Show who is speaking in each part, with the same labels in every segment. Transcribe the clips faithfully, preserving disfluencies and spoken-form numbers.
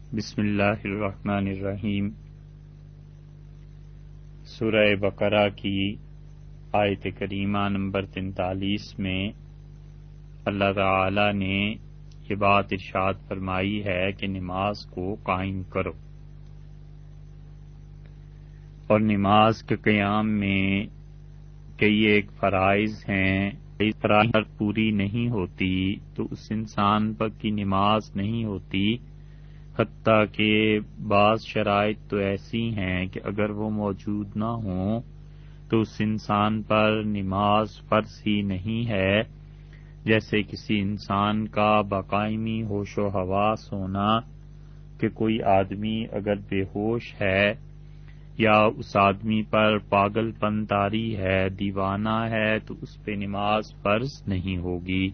Speaker 1: بسم اللہ الرحمن الرحیم۔ سورہ بقرہ کی آیت کریمہ نمبر تینتالیس میں اللہ تعالی نے یہ بات ارشاد فرمائی ہے کہ نماز کو قائم کرو، اور نماز کے قیام میں کئی ایک فرائض ہیں، فرائض پوری نہیں ہوتی تو اس انسان پر کی نماز نہیں ہوتی، حتیٰ کہ بعض شرائط تو ایسی ہیں کہ اگر وہ موجود نہ ہوں تو اس انسان پر نماز فرض ہی نہیں ہے، جیسے کسی انسان کا باقاعدگی ہوش و حواس ہونا، کہ کوئی آدمی اگر بے ہوش ہے یا اس آدمی پر پاگل پن طاری ہے، دیوانہ ہے، تو اس پہ نماز فرض نہیں ہوگی۔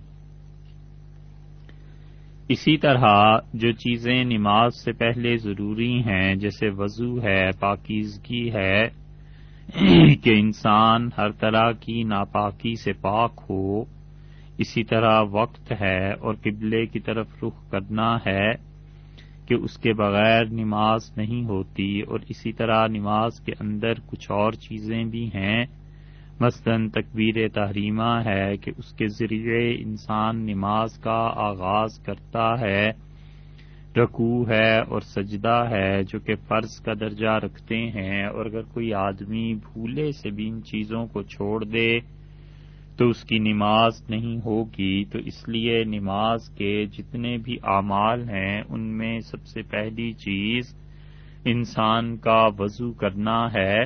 Speaker 1: اسی طرح جو چیزیں نماز سے پہلے ضروری ہیں، جیسے وضو ہے، پاکیزگی ہے، کہ انسان ہر طرح کی ناپاکی سے پاک ہو، اسی طرح وقت ہے اور قبلے کی طرف رخ کرنا ہے کہ اس کے بغیر نماز نہیں ہوتی، اور اسی طرح نماز کے اندر کچھ اور چیزیں بھی ہیں، مثلاً تکبیر تحریمہ ہے کہ اس کے ذریعے انسان نماز کا آغاز کرتا ہے، رکوع ہے اور سجدہ ہے جو کہ فرض کا درجہ رکھتے ہیں، اور اگر کوئی آدمی بھولے سے بھی ان چیزوں کو چھوڑ دے تو اس کی نماز نہیں ہوگی۔ تو اس لیے نماز کے جتنے بھی اعمال ہیں ان میں سب سے پہلی چیز انسان کا وضو کرنا ہے،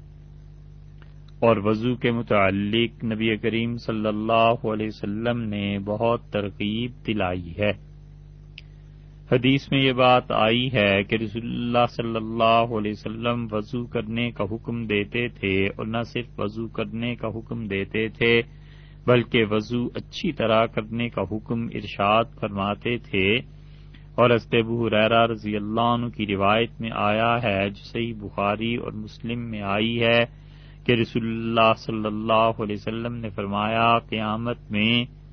Speaker 1: اور وضو کے متعلق نبی کریم صلی اللہ علیہ وسلم نے بہت ترغیب دلائی ہے۔ حدیث میں یہ بات آئی ہے کہ رسول اللہ صلی اللہ علیہ وسلم وضو کرنے کا حکم دیتے تھے، اور نہ صرف وضو کرنے کا حکم دیتے تھے بلکہ وضو اچھی طرح کرنے کا حکم ارشاد فرماتے تھے، اور حضرت ابو ہریرہ رضی اللہ عنہ کی روایت میں آیا ہے جو صحیح بخاری اور مسلم میں آئی ہے کہ رسول اللہ صلی اللہ علیہ وسلم نے فرمایا، قیامت میں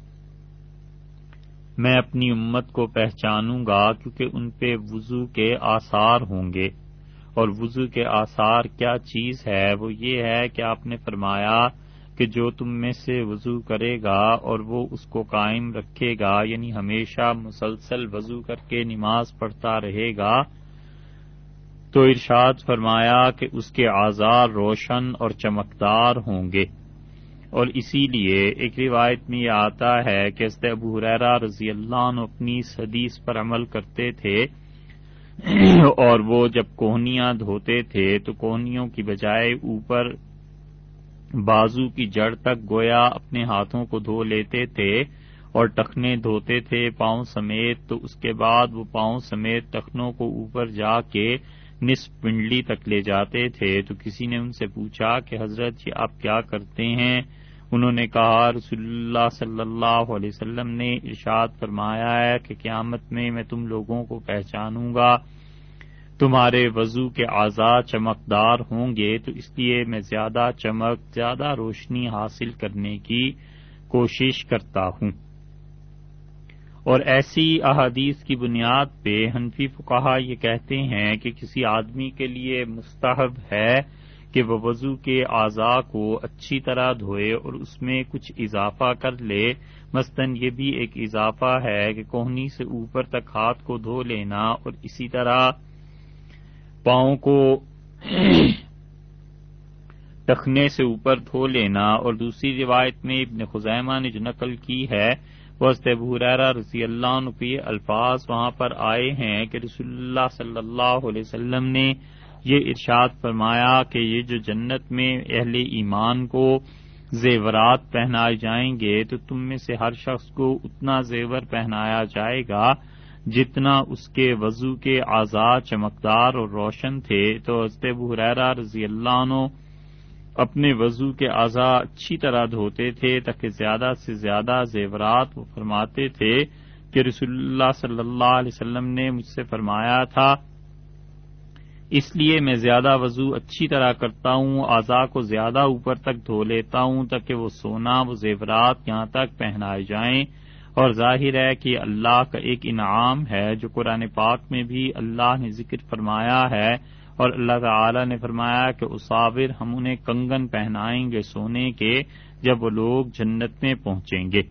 Speaker 1: میں اپنی امت کو پہچانوں گا کیونکہ ان پہ وضو کے آثار ہوں گے، اور وضو کے آثار کیا چیز ہے؟ وہ یہ ہے کہ آپ نے فرمایا کہ جو تم میں سے وضو کرے گا اور وہ اس کو قائم رکھے گا، یعنی ہمیشہ مسلسل وضو کر کے نماز پڑھتا رہے گا، تو ارشاد فرمایا کہ اس کے اعضاء روشن اور چمکدار ہوں گے۔ اور اسی لیے ایک روایت میں یہ آتا ہے کہ حضرت ابو ہریرہ رضی اللہ عنہ اپنی اس حدیث پر عمل کرتے تھے، اور وہ جب کوہنیاں دھوتے تھے تو کوہنیوں کی بجائے اوپر بازو کی جڑ تک گویا اپنے ہاتھوں کو دھو لیتے تھے، اور ٹخنے دھوتے تھے پاؤں سمیت، تو اس کے بعد وہ پاؤں سمیت ٹخنوں کو اوپر جا کے نصف پنڈلی تک لے جاتے تھے۔ تو کسی نے ان سے پوچھا کہ حضرت یہ آپ کیا کرتے ہیں؟ انہوں نے کہا، رسول اللہ صلی اللہ علیہ وسلم نے ارشاد فرمایا ہے کہ قیامت میں میں تم لوگوں کو پہچانوں گا، تمہارے وضو کے اعضاء چمکدار ہوں گے، تو اس لیے میں زیادہ چمک، زیادہ روشنی حاصل کرنے کی کوشش کرتا ہوں۔ اور ایسی احادیث کی بنیاد پہ حنفی فقہا یہ کہتے ہیں کہ کسی آدمی کے لیے مستحب ہے کہ وہ وضو کے اعضاء کو اچھی طرح دھوئے اور اس میں کچھ اضافہ کر لے، مثلاً یہ بھی ایک اضافہ ہے کہ کوہنی سے اوپر تک ہاتھ کو دھو لینا، اور اسی طرح پاؤں کو ٹخنے سے اوپر دھو لینا۔ اور دوسری روایت میں ابن خزیمہ نے جو نقل کی ہے وہ حضرت ابو ہریرہ رضی اللہ عنہ کے یہ الفاظ وہاں پر آئے ہیں کہ رسول اللہ صلی اللہ علیہ وسلم نے یہ ارشاد فرمایا کہ یہ جو جنت میں اہل ایمان کو زیورات پہنائے جائیں گے تو تم میں سے ہر شخص کو اتنا زیور پہنایا جائے گا جتنا اس کے وضو کے اعضاء چمکدار اور روشن تھے۔ تو حضرت ابو ہریرہ رضی اللہ عنہ اپنے وضو کے اعضاء اچھی طرح دھوتے تھے تاکہ زیادہ سے زیادہ زیورات، وہ فرماتے تھے کہ رسول اللہ صلی اللہ علیہ وسلم نے مجھ سے فرمایا تھا، اس لیے میں زیادہ وضو اچھی طرح کرتا ہوں، اعضاء کو زیادہ اوپر تک دھو لیتا ہوں تاکہ وہ سونا، وہ زیورات یہاں تک پہنائے جائیں، اور ظاہر ہے کہ اللہ کا ایک انعام ہے جو قرآن پاک میں بھی اللہ نے ذکر فرمایا ہے، اور اللہ تعالی نے فرمایا کہ اصابر ہم انہیں کنگن پہنائیں گے سونے کے جب وہ لوگ جنت میں پہنچیں گے۔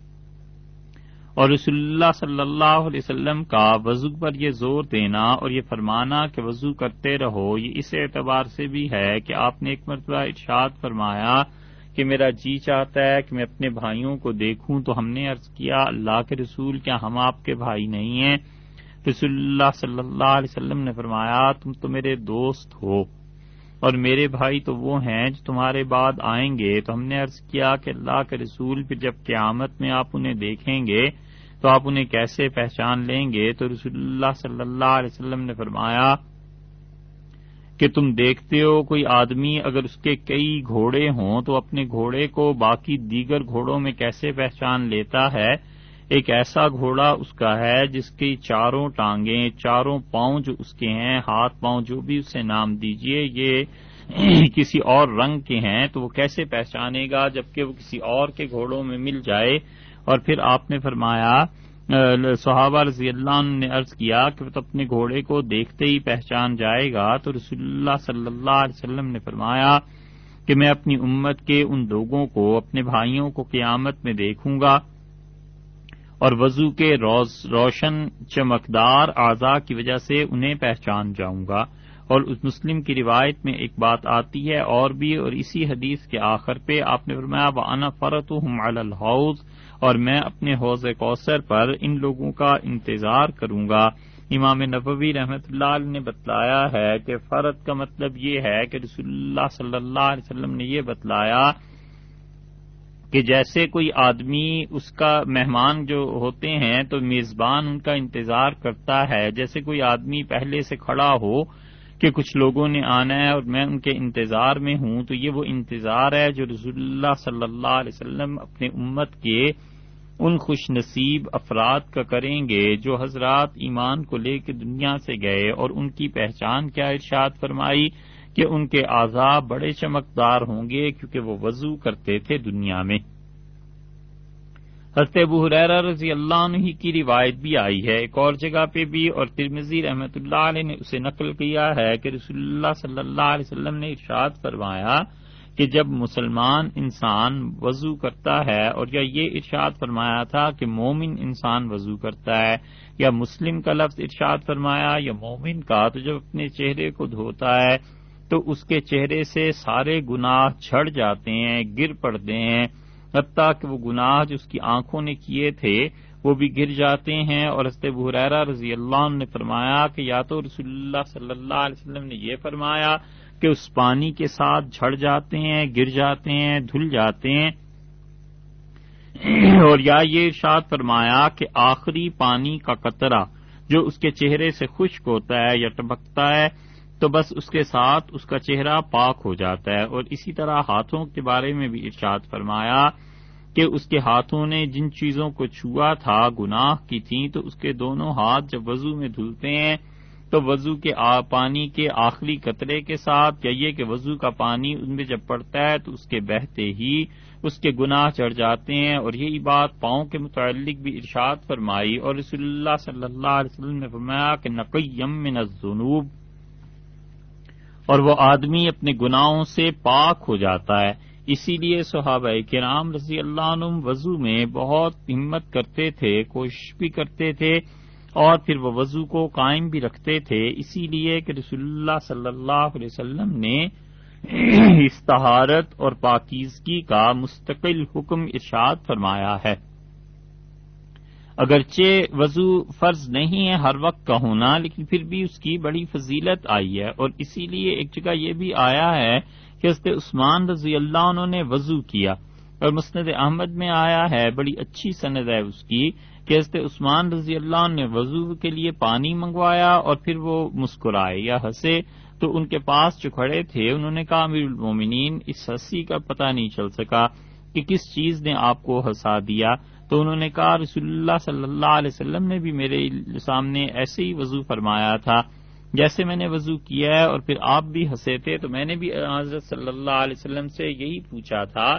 Speaker 1: اور رسول اللہ صلی اللہ علیہ وسلم کا وضو پر یہ زور دینا اور یہ فرمانا کہ وضو کرتے رہو، یہ اس اعتبار سے بھی ہے کہ آپ نے ایک مرتبہ ارشاد فرمایا کہ میرا جی چاہتا ہے کہ میں اپنے بھائیوں کو دیکھوں، تو ہم نے عرض کیا اللہ کے رسول کیا ہم آپ کے بھائی نہیں ہیں؟ رسول اللہ صلی اللہ علیہ وسلم نے فرمایا تم تو میرے دوست ہو اور میرے بھائی تو وہ ہیں جو تمہارے بعد آئیں گے۔ تو ہم نے عرض کیا کہ اللہ کے رسول پھر جب قیامت میں آپ انہیں دیکھیں گے تو آپ انہیں کیسے پہچان لیں گے؟ تو رسول اللہ صلی اللہ علیہ وسلم نے فرمایا کہ تم دیکھتے ہو کوئی آدمی اگر اس کے کئی گھوڑے ہوں تو اپنے گھوڑے کو باقی دیگر گھوڑوں میں کیسے پہچان لیتا ہے؟ ایک ایسا گھوڑا اس کا ہے جس کی چاروں ٹانگیں، چاروں پاؤں جو اس کے ہیں، ہاتھ پاؤں جو بھی اسے نام دیجئے، یہ کسی اور رنگ کے ہیں، تو وہ کیسے پہچانے گا جبکہ وہ کسی اور کے گھوڑوں میں مل جائے؟ اور پھر آپ نے فرمایا، صحابہ رضی اللہ عنہ نے عرض کیا کہ وہ تو اپنے گھوڑے کو دیکھتے ہی پہچان جائے گا۔ تو رسول اللہ صلی اللہ علیہ وسلم نے فرمایا کہ میں اپنی امت کے ان لوگوں کو، اپنے بھائیوں کو قیامت میں دیکھوں گا اور وضو کے روز روشن چمکدار اعضاء کی وجہ سے انہیں پہچان جاؤں گا۔ اور اس مسلم کی روایت میں ایک بات آتی ہے اور بھی، اور اسی حدیث کے آخر پہ آپ نے فرمایا وَأَنَا فَرَطُهُمْ عَلَى الْحَوْضِ، اور میں اپنے حوض کوثر پر ان لوگوں کا انتظار کروں گا۔ امام نووی رحمۃ اللہ علیہ نے بتلایا ہے کہ فرد کا مطلب یہ ہے کہ رسول اللہ صلی اللہ علیہ وسلم نے یہ بتلایا کہ جیسے کوئی آدمی اس کا مہمان جو ہوتے ہیں تو میزبان ان کا انتظار کرتا ہے، جیسے کوئی آدمی پہلے سے کھڑا ہو کہ کچھ لوگوں نے آنا ہے اور میں ان کے انتظار میں ہوں، تو یہ وہ انتظار ہے جو رسول اللہ صلی اللہ علیہ وسلم اپنے امت کے ان خوش نصیب افراد کا کریں گے جو حضرات ایمان کو لے کے دنیا سے گئے، اور ان کی پہچان کیا ارشاد فرمائی کہ ان کے اعضاء بڑے چمکدار ہوں گے کیونکہ وہ وضو کرتے تھے دنیا میں۔ حضرت ابو ہریرہ رضی اللہ عنہ کی روایت بھی آئی ہے ایک اور جگہ پہ بھی، اور ترمذی رحمۃ اللہ علیہ نے اسے نقل کیا ہے کہ رسول اللہ صلی اللہ علیہ وسلم نے ارشاد فرمایا کہ جب مسلمان انسان وضو کرتا ہے، اور یا یہ ارشاد فرمایا تھا کہ مومن انسان وضو کرتا ہے، یا مسلم کا لفظ ارشاد فرمایا یا مومن کا، تو جب اپنے چہرے کو دھوتا ہے تو اس کے چہرے سے سارے گناہ جھڑ جاتے ہیں، گر پڑتے ہیں، حتیٰ کہ وہ گناہ جو اس کی آنکھوں نے کیے تھے وہ بھی گر جاتے ہیں۔ اور حضرت ابو ہریرہ رضی اللہ عنہ نے فرمایا کہ یا تو رسول اللہ صلی اللہ علیہ وسلم نے یہ فرمایا کہ اس پانی کے ساتھ جھڑ جاتے ہیں، گر جاتے ہیں، دھل جاتے ہیں، اور یا یہ ارشاد فرمایا کہ آخری پانی کا قطرہ جو اس کے چہرے سے خشک ہوتا ہے یا ٹپکتا ہے تو بس اس کے ساتھ اس کا چہرہ پاک ہو جاتا ہے۔ اور اسی طرح ہاتھوں کے بارے میں بھی ارشاد فرمایا کہ اس کے ہاتھوں نے جن چیزوں کو چھوا تھا گناہ کی تھیں، تو اس کے دونوں ہاتھ جب وضو میں دھلتے ہیں تو وضو کے پانی کے آخری قطرے کے ساتھ، یا یہ کہ وضو کا پانی ان میں جب پڑتا ہے تو اس کے بہتے ہی اس کے گناہ چڑھ جاتے ہیں۔ اور یہی بات پاؤں کے متعلق بھی ارشاد فرمائی، اور رسول اللہ صلی اللہ علیہ وسلم نے فرمایا کہ نقیم من الذنوب، اور وہ آدمی اپنے گناہوں سے پاک ہو جاتا ہے۔ اسی لیے صحابہ کرام رضی اللہ عنہم وضو میں بہت ہمت کرتے تھے، کوشش بھی کرتے تھے، اور پھر وہ وضو کو قائم بھی رکھتے تھے، اسی لیے کہ رسول اللہ صلی اللہ علیہ وسلم نے اس طہارت اور پاکیزگی کا مستقل حکم ارشاد فرمایا ہے۔ اگرچہ وضو فرض نہیں ہے ہر وقت کا ہونا، لیکن پھر بھی اس کی بڑی فضیلت آئی ہے، اور اسی لیے ایک جگہ یہ بھی آیا ہے کہ حضرت عثمان رضی اللہ عنہ نے وضو کیا، اور مسند احمد میں آیا ہے، بڑی اچھی سند ہے اس کی، کہ حضرت عثمان رضی اللہ عنہ نے وضو کے لیے پانی منگوایا اور پھر وہ مسکرائے یا ہنسے، تو ان کے پاس جو کھڑے تھے انہوں نے کہا امیر المومنین اس ہنسی کا پتہ نہیں چل سکا کہ کس چیز نے آپ کو ہنسا دیا، تو انہوں نے کہا رسول اللہ صلی اللہ علیہ وسلم نے بھی میرے سامنے ایسے ہی وضو فرمایا تھا جیسے میں نے وضو کیا ہے، اور پھر آپ بھی ہنسے تھے، تو میں نے بھی حضرت صلی اللہ علیہ وسلم سے یہی پوچھا تھا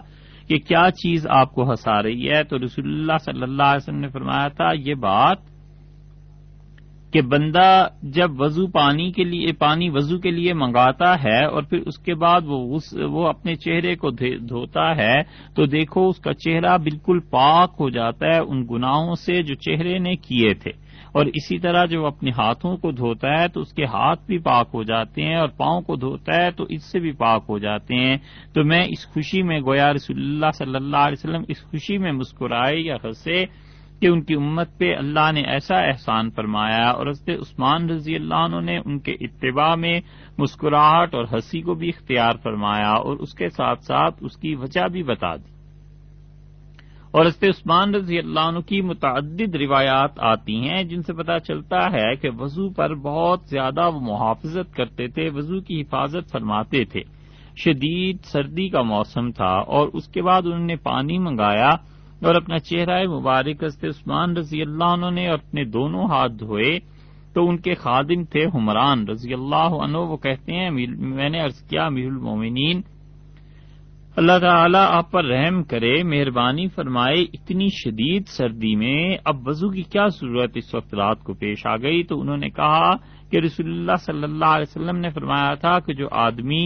Speaker 1: کہ کیا چیز آپ کو ہنسا رہی ہے؟ تو رسول اللہ صلی اللہ علیہ وسلم نے فرمایا تھا یہ بات کہ بندہ جب وضو پانی کے لیے پانی وضو کے لیے منگاتا ہے اور پھر اس کے بعد وہ وہ اپنے چہرے کو دھوتا ہے تو دیکھو اس کا چہرہ بالکل پاک ہو جاتا ہے ان گناہوں سے جو چہرے نے کیے تھے، اور اسی طرح جو اپنے ہاتھوں کو دھوتا ہے تو اس کے ہاتھ بھی پاک ہو جاتے ہیں، اور پاؤں کو دھوتا ہے تو اس سے بھی پاک ہو جاتے ہیں۔ تو میں اس خوشی میں گویا رسول اللہ صلی اللہ علیہ وسلم اس خوشی میں مسکرائے یا ہنسے کہ ان کی امت پہ اللہ نے ایسا احسان فرمایا، اور حضرت عثمان رضی اللہ عنہ نے ان کے اتباع میں مسکراہٹ اور ہنسی کو بھی اختیار فرمایا اور اس کے ساتھ ساتھ اس کی وجہ بھی بتا دی۔ اور حضرت عثمان رضی اللہ عنہ کی متعدد روایات آتی ہیں جن سے پتہ چلتا ہے کہ وضو پر بہت زیادہ وہ محافظت کرتے تھے، وضو کی حفاظت فرماتے تھے۔ شدید سردی کا موسم تھا اور اس کے بعد انہوں نے پانی منگایا اور اپنا چہرہ مبارک حضرت عثمان رضی اللہ عنہ نے اپنے دونوں ہاتھ دھوئے تو ان کے خادم تھے حمران رضی اللہ عنہ، وہ کہتے ہیں میں نے عرض کیا امیر المومنین اللہ تعالیٰ آپ پر رحم کرے، مہربانی فرمائے، اتنی شدید سردی میں اب وضو کی کیا ضرورت اس وقت رات کو پیش آ گئی؟ تو انہوں نے کہا کہ رسول اللہ صلی اللہ علیہ وسلم نے فرمایا تھا کہ جو آدمی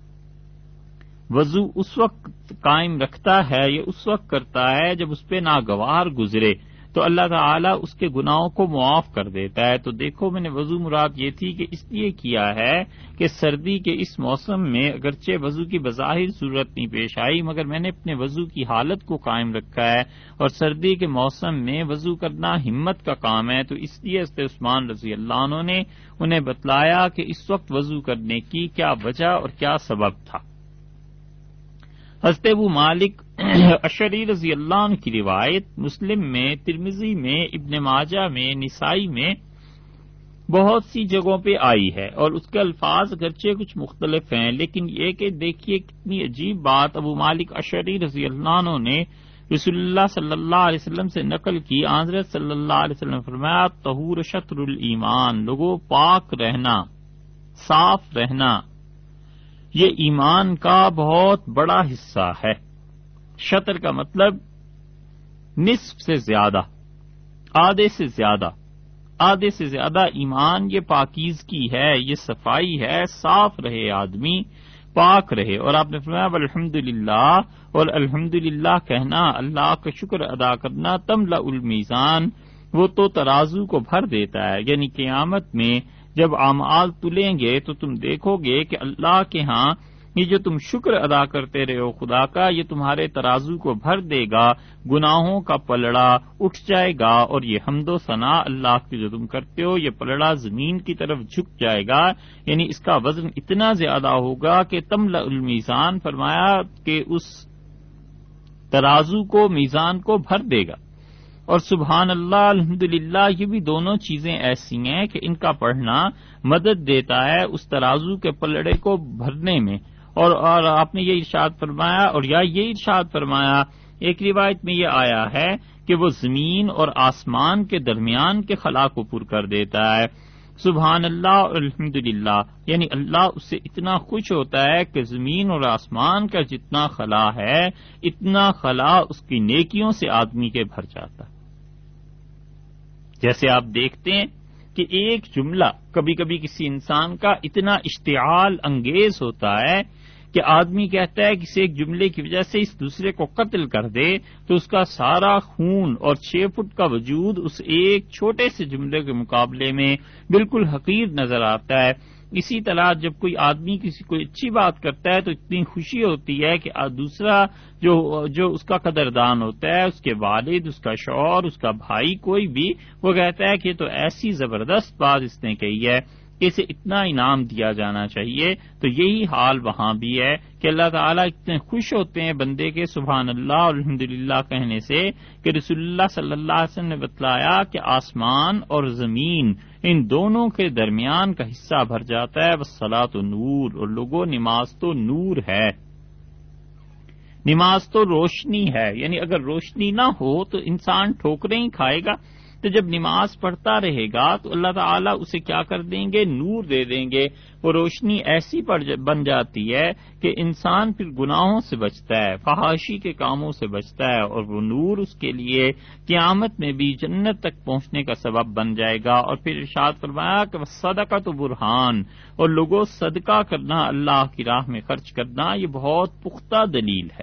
Speaker 1: وضو اس وقت قائم رکھتا ہے یا اس وقت کرتا ہے جب اس پہ ناگوار گزرے تو اللہ تعالیٰ اس کے گناہوں کو معاف کر دیتا ہے۔ تو دیکھو میں نے وضو مراد یہ تھی کہ اس لیے کیا ہے کہ سردی کے اس موسم میں اگرچہ وضو کی بظاہر ضرورت نہیں پیش آئی مگر میں نے اپنے وضو کی حالت کو قائم رکھا ہے، اور سردی کے موسم میں وضو کرنا ہمت کا کام ہے، تو اس لیے حضرت عثمان رضی اللہ عنہ نے انہیں بتلایا کہ اس وقت وضو کرنے کی کیا وجہ اور کیا سبب تھا۔ حضرت ابو مالک اشعری رضی اللہ عنہ کی روایت مسلم میں، ترمذی میں، ابن ماجہ میں، نسائی میں بہت سی جگہوں پہ آئی ہے اور اس کے الفاظ اگرچہ کچھ مختلف ہیں، لیکن یہ کہ دیکھیے کتنی عجیب بات ابو مالک اشعری رضی اللہ عنہ نے رسول اللہ صلی اللہ علیہ وسلم سے نقل کی۔ حضرت صلی اللہ علیہ وسلم فرمایا طہور شطر الایمان، لوگوں پاک رہنا، صاف رہنا یہ ایمان کا بہت بڑا حصہ ہے۔ شطر کا مطلب نصف سے زیادہ، آدھے سے زیادہ، آدھے سے زیادہ ایمان یہ پاکیزگی ہے، یہ صفائی ہے، صاف رہے آدمی، پاک رہے۔ اور آپ نے فرمایا الحمدللہ، اور الحمدللہ کہنا، اللہ کا شکر ادا کرنا، تملأ المیزان، وہ تو ترازو کو بھر دیتا ہے۔ یعنی قیامت میں جب اعمال تلیں گے تو تم دیکھو گے کہ اللہ کے ہاں یہ جو تم شکر ادا کرتے رہے ہو خدا کا، یہ تمہارے ترازو کو بھر دے گا، گناہوں کا پلڑا اٹھ جائے گا، اور یہ حمد و ثنا اللہ کی جو تم کرتے ہو یہ پلڑا زمین کی طرف جھک جائے گا، یعنی اس کا وزن اتنا زیادہ ہوگا کہ تملأ المیزان، فرمایا کہ اس ترازو کو، میزان کو بھر دے گا۔ اور سبحان اللہ، الحمدللہ، یہ بھی دونوں چیزیں ایسی ہیں کہ ان کا پڑھنا مدد دیتا ہے اس ترازو کے پلڑے کو بھرنے میں۔ اور اور آپ نے یہ ارشاد فرمایا، اور یا یہ ارشاد فرمایا، ایک روایت میں یہ آیا ہے کہ وہ زمین اور آسمان کے درمیان کے خلا کو پر کر دیتا ہے۔ سبحان اللہ اور الحمدللہ، یعنی اللہ اس سے اتنا خوش ہوتا ہے کہ زمین اور آسمان کا جتنا خلا ہے اتنا خلا اس کی نیکیوں سے آدمی کے بھر جاتا ہے۔ جیسے آپ دیکھتے ہیں کہ ایک جملہ کبھی کبھی کسی انسان کا اتنا اشتعال انگیز ہوتا ہے کہ آدمی کہتا ہے کسی ایک جملے کی وجہ سے اس دوسرے کو قتل کر دے تو اس کا سارا خون اور چھ فٹ کا وجود اس ایک چھوٹے سے جملے کے مقابلے میں بالکل حقیر نظر آتا ہے۔ اسی طرح جب کوئی آدمی کسی کوئی اچھی بات کرتا ہے تو اتنی خوشی ہوتی ہے کہ دوسرا جو جو اس کا قدردان ہوتا ہے، اس کے والد، اس کا شوہر، اس کا بھائی، کوئی بھی، وہ کہتا ہے کہ تو ایسی زبردست بات اس نے کہی ہے کہ اسے اتنا انعام دیا جانا چاہیے۔ تو یہی حال وہاں بھی ہے کہ اللہ تعالیٰ اتنے خوش ہوتے ہیں بندے کے سبحان اللہ اور الحمدللہ کہنے سے کہ رسول اللہ صلی اللہ علیہ وسلم نے بتلایا کہ آسمان اور زمین ان دونوں کے درمیان کا حصہ بھر جاتا ہے۔ والصلاۃ نور، اور لوگوں نماز تو نور ہے، نماز تو روشنی ہے، یعنی اگر روشنی نہ ہو تو انسان ٹھوکریں ہی کھائے گا۔ تو جب نماز پڑھتا رہے گا تو اللہ تعالیٰ اسے کیا کر دیں گے؟ نور دے دیں گے. وہ روشنی ایسی بن جاتی ہے کہ انسان پھر گناہوں سے بچتا ہے، فحاشی کے کاموں سے بچتا ہے، اور وہ نور اس کے لیے قیامت میں بھی جنت تک پہنچنے کا سبب بن جائے گا. اور پھر ارشاد فرمایا کہ صدقۃ برہان، اور لوگوں صدقہ کرنا، اللہ کی راہ میں خرچ کرنا، یہ بہت پختہ دلیل ہے.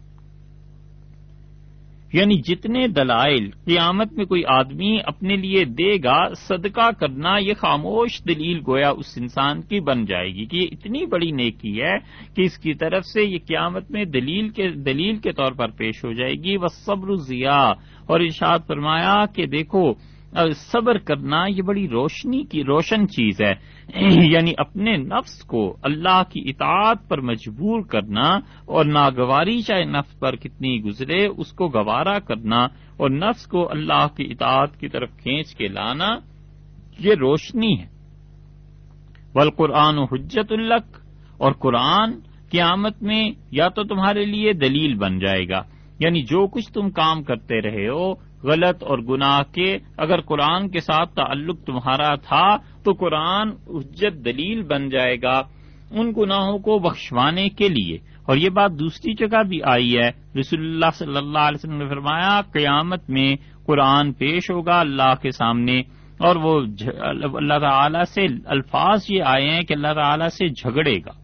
Speaker 1: یعنی جتنے دلائل قیامت میں کوئی آدمی اپنے لیے دے گا، صدقہ کرنا یہ خاموش دلیل گویا اس انسان کی بن جائے گی کہ یہ اتنی بڑی نیکی ہے کہ اس کی طرف سے یہ قیامت میں دلیل کے دلیل کے طور پر پیش ہو جائے گی. والصبر ضیاء، اور ارشاد فرمایا کہ دیکھو صبر کرنا یہ بڑی روشنی کی روشن چیز ہے. یعنی اپنے نفس کو اللہ کی اطاعت پر مجبور کرنا، اور ناگواری چاہے نفس پر کتنی گزرے اس کو گوارا کرنا، اور نفس کو اللہ کی اطاعت کی طرف کھینچ کے لانا، یہ روشنی ہے. والقرآن حجت لک، اور قرآن قیامت میں یا تو تمہارے لیے دلیل بن جائے گا. یعنی جو کچھ تم کام کرتے رہے ہو غلط اور گناہ کے، اگر قرآن کے ساتھ تعلق تمہارا تھا تو قرآن حجت دلیل بن جائے گا ان گناہوں کو بخشوانے کے لیے. اور یہ بات دوسری جگہ بھی آئی ہے، رسول اللہ صلی اللہ علیہ وسلم نے فرمایا قیامت میں قرآن پیش ہوگا اللہ کے سامنے، اور وہ اللہ تعالی سے الفاظ یہ آئے ہیں کہ اللہ تعالی سے جھگڑے گا.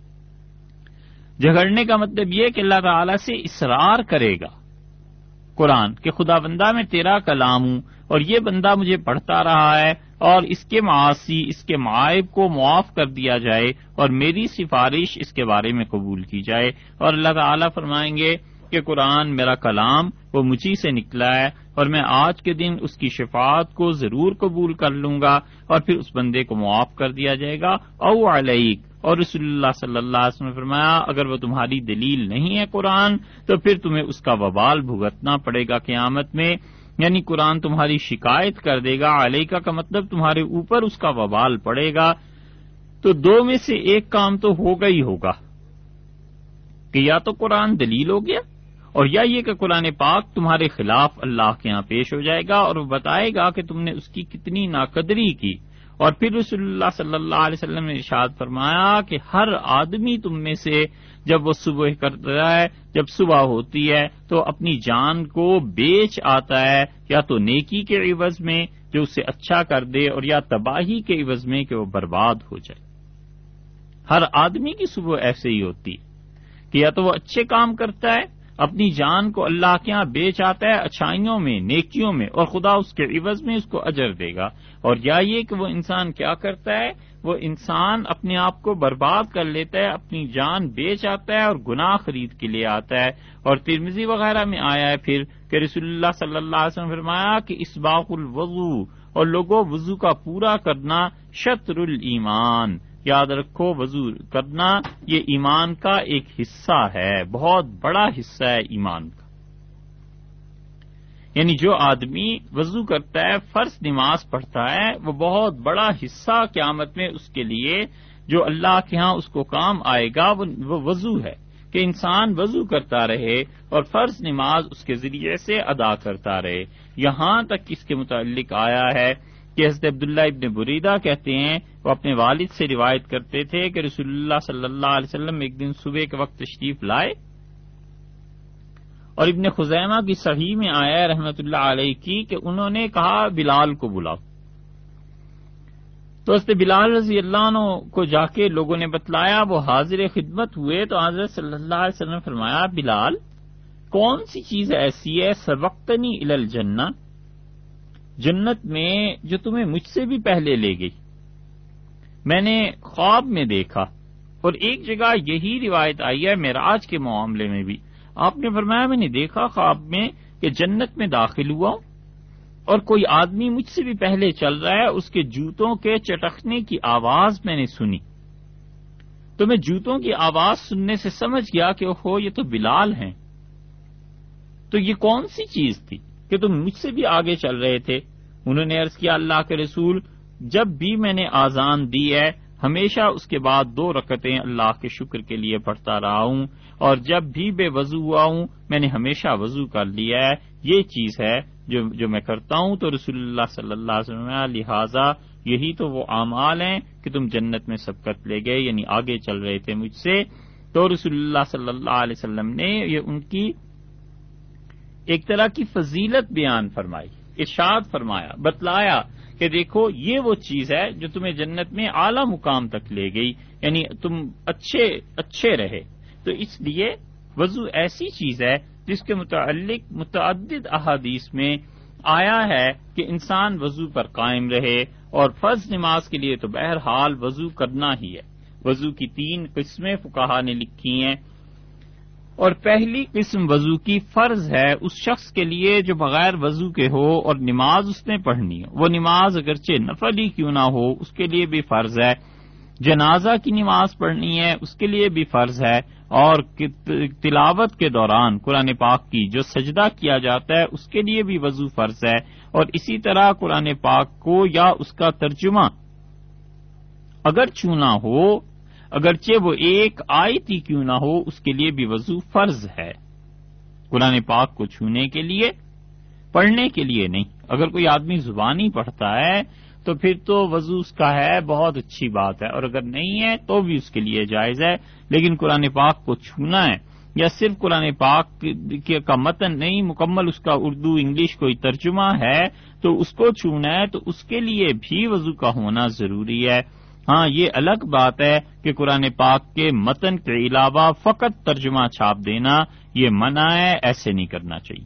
Speaker 1: جھگڑنے کا مطلب یہ کہ اللہ تعالی سے اصرار کرے گا قرآن کہ خدا بندہ میں تیرا کلام ہوں، اور یہ بندہ مجھے پڑھتا رہا ہے، اور اس کے معاصی، اس کے معائب کو معاف کر دیا جائے، اور میری سفارش اس کے بارے میں قبول کی جائے. اور اللہ تعالیٰ فرمائیں گے کہ قرآن میرا کلام وہ مجھی سے نکلا ہے، اور میں آج کے دن اس کی شفاعت کو ضرور قبول کر لوں گا، اور پھر اس بندے کو معاف کر دیا جائے گا. او علیک، اور رسول اللہ صلی اللہ علیہ وسلم نے فرمایا اگر وہ تمہاری دلیل نہیں ہے قرآن تو پھر تمہیں اس کا وبال بھگتنا پڑے گا قیامت میں. یعنی قرآن تمہاری شکایت کر دے گا، علیکہ کا مطلب تمہارے اوپر اس کا وبال پڑے گا. تو دو میں سے ایک کام تو ہوگا ہی ہوگا کہ یا تو قرآن دلیل ہو گیا، اور یا یہ کہ قرآن پاک تمہارے خلاف اللہ کے ہاں پیش ہو جائے گا اور وہ بتائے گا کہ تم نے اس کی کتنی ناقدری کی. اور پھر رسول اللہ صلی اللہ علیہ وسلم نے ارشاد فرمایا کہ ہر آدمی تم میں سے جب وہ صبح کرتا ہے، جب صبح ہوتی ہے تو اپنی جان کو بیچ آتا ہے، یا تو نیکی کے عوض میں جو اسے اچھا کر دے، اور یا تباہی کے عوض میں کہ وہ برباد ہو جائے. ہر آدمی کی صبح ایسے ہی ہوتی کہ یا تو وہ اچھے کام کرتا ہے، اپنی جان کو اللہ کے ہاں بیچ آتا ہے اچھائیوں میں، نیکیوں میں، اور خدا اس کے عوض میں اس کو اجر دے گا. اور یا یہ کہ وہ انسان کیا کرتا ہے، وہ انسان اپنے آپ کو برباد کر لیتا ہے، اپنی جان بیچ آتا ہے اور گناہ خرید کے لیے آتا ہے. اور ترمذی وغیرہ میں آیا ہے پھر کہ رسول اللہ صلی اللہ علیہ وسلم فرمایا کہ اسباغ الوضو، اور لوگوں وضو کا پورا کرنا شطر الایمان، یاد رکھو وضو کرنا یہ ایمان کا ایک حصہ ہے، بہت بڑا حصہ ہے ایمان کا. یعنی جو آدمی وضو کرتا ہے، فرض نماز پڑھتا ہے، وہ بہت بڑا حصہ قیامت میں اس کے لیے جو اللہ کے ہاں اس کو کام آئے گا وہ وضو ہے، کہ انسان وضو کرتا رہے اور فرض نماز اس کے ذریعے سے ادا کرتا رہے. یہاں تک اس کے متعلق آیا ہے کہ حضرت عبداللہ ابن بریدہ کہتے ہیں وہ اپنے والد سے روایت کرتے تھے کہ رسول اللہ صلی اللہ علیہ وسلم ایک دن صبح کے وقت تشریف لائے، اور ابن خزیمہ کی صحیح میں آیا ہے رحمت اللہ علیہ کی کہ انہوں نے کہا بلال کو بلاؤ. تو حضرت بلال رضی اللہ عنہ کو جا کے لوگوں نے بتلایا، وہ حاضر خدمت ہوئے تو حضرت صلی اللہ علیہ وسلم نے فرمایا بلال کون سی چیز ایسی ہے سبقتنی الی الجنہ، جنت میں جو تمہیں مجھ سے بھی پہلے لے گئی، میں نے خواب میں دیکھا. اور ایک جگہ یہی روایت آئی ہے معراج کے معاملے میں بھی، آپ نے فرمایا میں نے دیکھا خواب میں کہ جنت میں داخل ہوا ہوں اور کوئی آدمی مجھ سے بھی پہلے چل رہا ہے، اس کے جوتوں کے چٹکنے کی آواز میں نے سنی، تو میں جوتوں کی آواز سننے سے سمجھ گیا کہ اوہو یہ تو بلال ہیں. تو یہ کون سی چیز تھی کہ تم مجھ سے بھی آگے چل رہے تھے؟ انہوں نے عرض کیا اللہ کے رسول جب بھی میں نے آذان دی ہے ہمیشہ اس کے بعد دو رکعتیں اللہ کے شکر کے لیے پڑھتا رہا ہوں، اور جب بھی بے وضو ہوا ہوں میں نے ہمیشہ وضو کر لیا ہے، یہ چیز ہے جو جو میں کرتا ہوں تو رسول اللہ صلی اللہ علیہ وسلم نے لہذا یہی تو وہ اعمال ہیں کہ تم جنت میں سبقت لے گئے، یعنی آگے چل رہے تھے مجھ سے. تو رسول اللہ صلی اللہ علیہ وسلم نے یہ ان کی ایک طرح کی فضیلت بیان فرمائی، ارشاد فرمایا، بتلایا کہ دیکھو یہ وہ چیز ہے جو تمہیں جنت میں اعلی مقام تک لے گئی، یعنی تم اچھے اچھے رہے. تو اس لیے وضو ایسی چیز ہے جس کے متعلق متعدد احادیث میں آیا ہے کہ انسان وضو پر قائم رہے، اور فرض نماز کے لیے تو بہرحال وضو کرنا ہی ہے. وضو کی تین قسمیں فقہا نے لکھی ہیں، اور پہلی قسم وضو کی فرض ہے اس شخص کے لیے جو بغیر وضو کے ہو اور نماز اس نے پڑھنی ہو. وہ نماز اگرچہ نفل ہی کیوں نہ ہو اس کے لیے بھی فرض ہے. جنازہ کی نماز پڑھنی ہے اس کے لیے بھی فرض ہے، اور تلاوت کے دوران قرآن پاک کی جو سجدہ کیا جاتا ہے اس کے لیے بھی وضو فرض ہے. اور اسی طرح قرآن پاک کو یا اس کا ترجمہ اگر چھونا ہو، اگرچہ وہ ایک آیت ہی کیوں نہ ہو، اس کے لیے بھی وضو فرض ہے. قرآن پاک کو چھونے کے لیے، پڑھنے کے لیے نہیں. اگر کوئی آدمی زبانی پڑھتا ہے تو پھر تو وضو اس کا ہے، بہت اچھی بات ہے، اور اگر نہیں ہے تو بھی اس کے لیے جائز ہے. لیکن قرآن پاک کو چھونا ہے، یا صرف قرآن پاک کا متن نہیں، مکمل اس کا اردو انگلش کوئی ترجمہ ہے تو اس کو چھونا ہے، تو اس کے لیے بھی وضو کا ہونا ضروری ہے. ہاں یہ الگ بات ہے کہ قرآن پاک کے متن کے علاوہ فقط ترجمہ چھاپ دینا یہ منع ہے، ایسے نہیں کرنا چاہیے.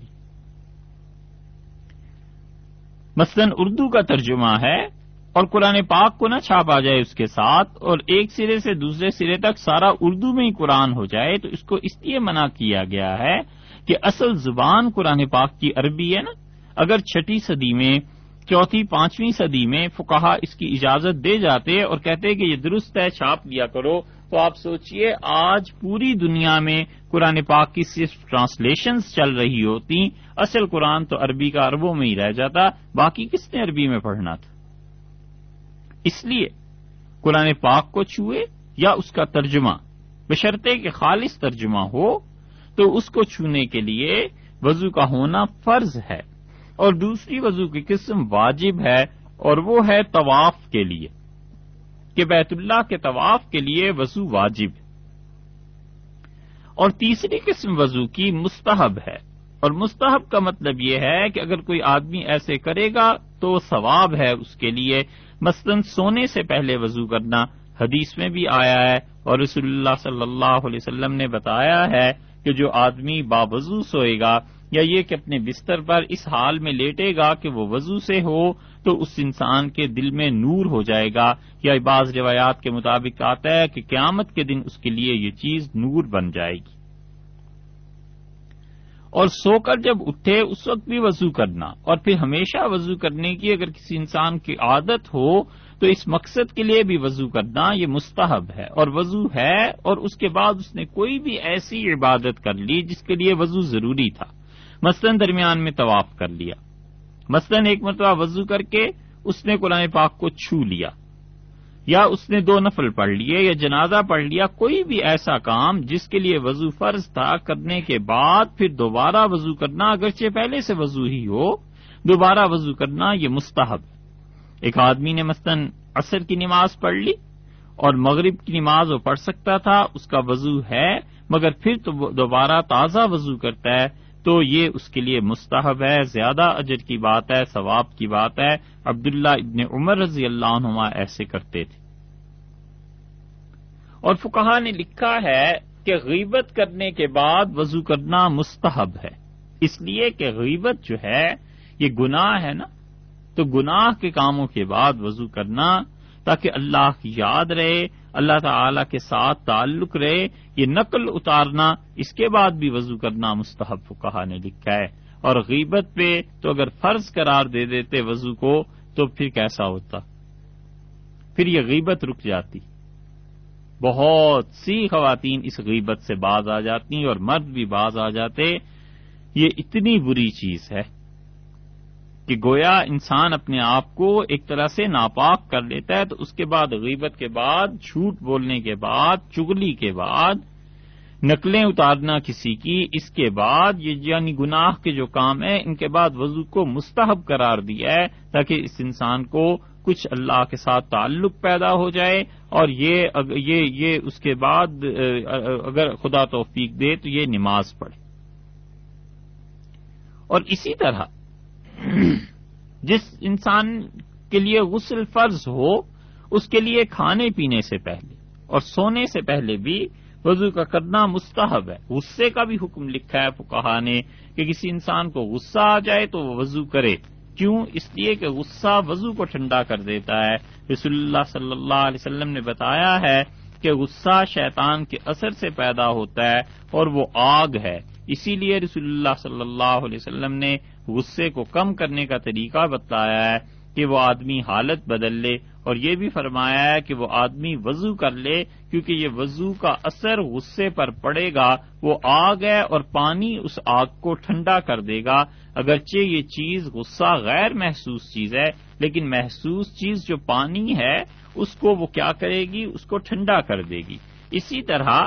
Speaker 1: مثلاً اردو کا ترجمہ ہے اور قرآن پاک کو نہ چھاپا جائے اس کے ساتھ، اور ایک سرے سے دوسرے سرے تک سارا اردو میں ہی قرآن ہو جائے، تو اس کو اس لیے منع کیا گیا ہے کہ اصل زبان قرآن پاک کی عربی ہے نا. اگر چھٹی صدی میں، چوتھی پانچویں صدی میں فقہا اس کی اجازت دے جاتے اور کہتے کہ یہ درست ہے چھاپ لیا کرو، تو آپ سوچئے آج پوری دنیا میں قرآن پاک کی صرف ٹرانسلیشنز چل رہی ہوتی، اصل قرآن تو عربی کا عربوں میں ہی رہ جاتا، باقی کس نے عربی میں پڑھنا تھا. اس لیے قرآن پاک کو چھوئے یا اس کا ترجمہ، بشرطے کہ خالص ترجمہ ہو، تو اس کو چھونے کے لیے وضو کا ہونا فرض ہے. اور دوسری وضو کی قسم واجب ہے، اور وہ ہے طواف کے لیے، کہ بیت اللہ کے طواف کے لیے وضو واجب ہے. اور تیسری قسم وضو کی مستحب ہے، اور مستحب کا مطلب یہ ہے کہ اگر کوئی آدمی ایسے کرے گا تو ثواب ہے اس کے لیے. مثلاً سونے سے پہلے وضو کرنا حدیث میں بھی آیا ہے، اور رسول اللہ صلی اللہ علیہ وسلم نے بتایا ہے کہ جو آدمی باوضو سوئے گا، یا یہ کہ اپنے بستر پر اس حال میں لیٹے گا کہ وہ وضو سے ہو، تو اس انسان کے دل میں نور ہو جائے گا، یا بعض روایات کے مطابق آتا ہے کہ قیامت کے دن اس کے لیے یہ چیز نور بن جائے گی. اور سو کر جب اٹھے اس وقت بھی وضو کرنا، اور پھر ہمیشہ وضو کرنے کی اگر کسی انسان کی عادت ہو تو اس مقصد کے لیے بھی وضو کرنا یہ مستحب ہے. اور وضو ہے اور اس کے بعد اس نے کوئی بھی ایسی عبادت کر لی جس کے لیے وضو ضروری تھا، مثلاً درمیان میں طواف کر لیا، مثلاً ایک مرتبہ وضو کر کے اس نے قرآن پاک کو چھو لیا، یا اس نے دو نفل پڑھ لیے، یا جنازہ پڑھ لیا، کوئی بھی ایسا کام جس کے لیے وضو فرض تھا، کرنے کے بعد پھر دوبارہ وضو کرنا، اگرچہ پہلے سے وضو ہی ہو، دوبارہ وضو کرنا یہ مستحب. ایک آدمی نے مثلاً عصر کی نماز پڑھ لی اور مغرب کی نماز وہ پڑھ سکتا تھا، اس کا وضو ہے، مگر پھر تو دوبارہ تازہ وضو کرتا ہے، تو یہ اس کے لیے مستحب ہے، زیادہ اجر کی بات ہے، ثواب کی بات ہے. عبداللہ ابن عمر رضی اللہ عنہما ایسے کرتے تھے. اور فقہا نے لکھا ہے کہ غیبت کرنے کے بعد وضو کرنا مستحب ہے، اس لیے کہ غیبت جو ہے یہ گناہ ہے نا، تو گناہ کے کاموں کے بعد وضو کرنا تاکہ اللہ کی یاد رہے، اللہ تعالی کے ساتھ تعلق رہے، یہ نقل اتارنا، اس کے بعد بھی وضو کرنا مستحب فقہا نے لکھا ہے. اور غیبت پہ تو اگر فرض قرار دے دیتے وضو کو تو پھر کیسا ہوتا، پھر یہ غیبت رک جاتی. بہت سی خواتین اس غیبت سے باز آ جاتی اور مرد بھی باز آ جاتے. یہ اتنی بری چیز ہے کہ گویا انسان اپنے آپ کو ایک طرح سے ناپاک کر لیتا ہے، تو اس کے بعد غیبت کے بعد، جھوٹ بولنے کے بعد، چغلی کے بعد نقلیں اتارنا کسی کی، اس کے بعد یہ یعنی گناہ کے جو کام ہیں ان کے بعد وضو کو مستحب قرار دیا ہے تاکہ اس انسان کو کچھ اللہ کے ساتھ تعلق پیدا ہو جائے، اور یہ یہ یہ اس کے بعد اگر خدا توفیق دے تو یہ نماز پڑھے۔ اور اسی طرح جس انسان کے لیے غسل فرض ہو اس کے لیے کھانے پینے سے پہلے اور سونے سے پہلے بھی وضو کا کرنا مستحب ہے۔ غصے کا بھی حکم لکھا ہے فقہا نے کہ کسی انسان کو غصہ آ جائے تو وہ وضو کرے، کیوں؟ اس لیے کہ غصہ وضو کو ٹھنڈا کر دیتا ہے۔ رسول اللہ صلی اللہ علیہ وسلم نے بتایا ہے کہ غصہ شیطان کے اثر سے پیدا ہوتا ہے اور وہ آگ ہے، اسی لیے رسول اللہ صلی اللہ علیہ وسلم نے غصے کو کم کرنے کا طریقہ بتایا ہے کہ وہ آدمی حالت بدل لے، اور یہ بھی فرمایا ہے کہ وہ آدمی وضو کر لے، کیونکہ یہ وضو کا اثر غصے پر پڑے گا، وہ آگ ہے اور پانی اس آگ کو ٹھنڈا کر دے گا۔ اگرچہ یہ چیز غصہ غیر محسوس چیز ہے، لیکن محسوس چیز جو پانی ہے اس کو وہ کیا کرے گی؟ اس کو ٹھنڈا کر دے گی۔ اسی طرح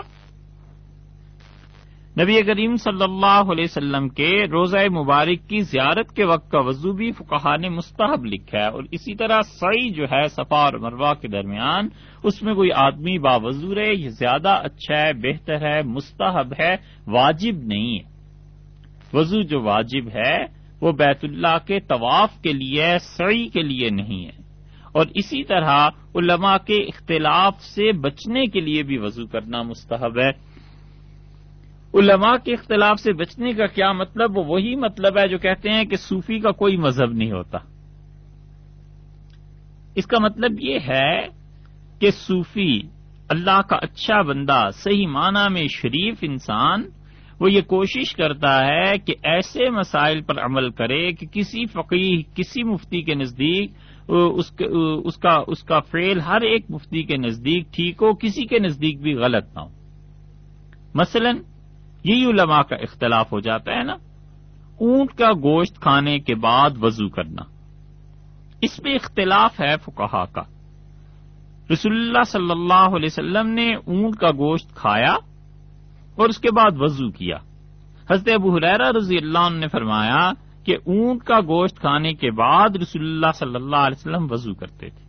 Speaker 1: نبی کریم صلی اللہ علیہ وسلم کے روضہ مبارک کی زیارت کے وقت کا وضو بھی فقہا نے مستحب لکھا ہے، اور اسی طرح سعی جو ہے صفا اور مروہ کے درمیان اس میں کوئی آدمی باوضو رہے، یہ زیادہ اچھا ہے، بہتر ہے، مستحب ہے، واجب نہیں ہے۔ وضو جو واجب ہے وہ بیت اللہ کے طواف کے لیے، سعی کے لیے نہیں ہے۔ اور اسی طرح علماء کے اختلاف سے بچنے کے لیے بھی وضو کرنا مستحب ہے۔ علماء کے اختلاف سے بچنے کا کیا مطلب؟ وہ وہی مطلب ہے جو کہتے ہیں کہ صوفی کا کوئی مذہب نہیں ہوتا۔ اس کا مطلب یہ ہے کہ صوفی، اللہ کا اچھا بندہ، صحیح معنی میں شریف انسان، وہ یہ کوشش کرتا ہے کہ ایسے مسائل پر عمل کرے کہ کسی فقیہ، کسی مفتی کے نزدیک اس کا اس کا اس کا فعل ہر ایک مفتی کے نزدیک ٹھیک ہو، کسی کے نزدیک بھی غلط نہ ہو۔ مثلا یہی علماء کا اختلاف ہو جاتا ہے نا، اونٹ کا گوشت کھانے کے بعد وضو کرنا، اس پہ اختلاف ہے فقہا کا۔ رسول اللہ صلی اللہ علیہ وسلم نے اونٹ کا گوشت کھایا اور اس کے بعد وضو کیا۔ حضرت ابو ہریرہ رضی اللہ عنہ نے فرمایا کہ اونٹ کا گوشت کھانے کے بعد رسول اللہ صلی اللہ علیہ وسلم وضو کرتے تھے۔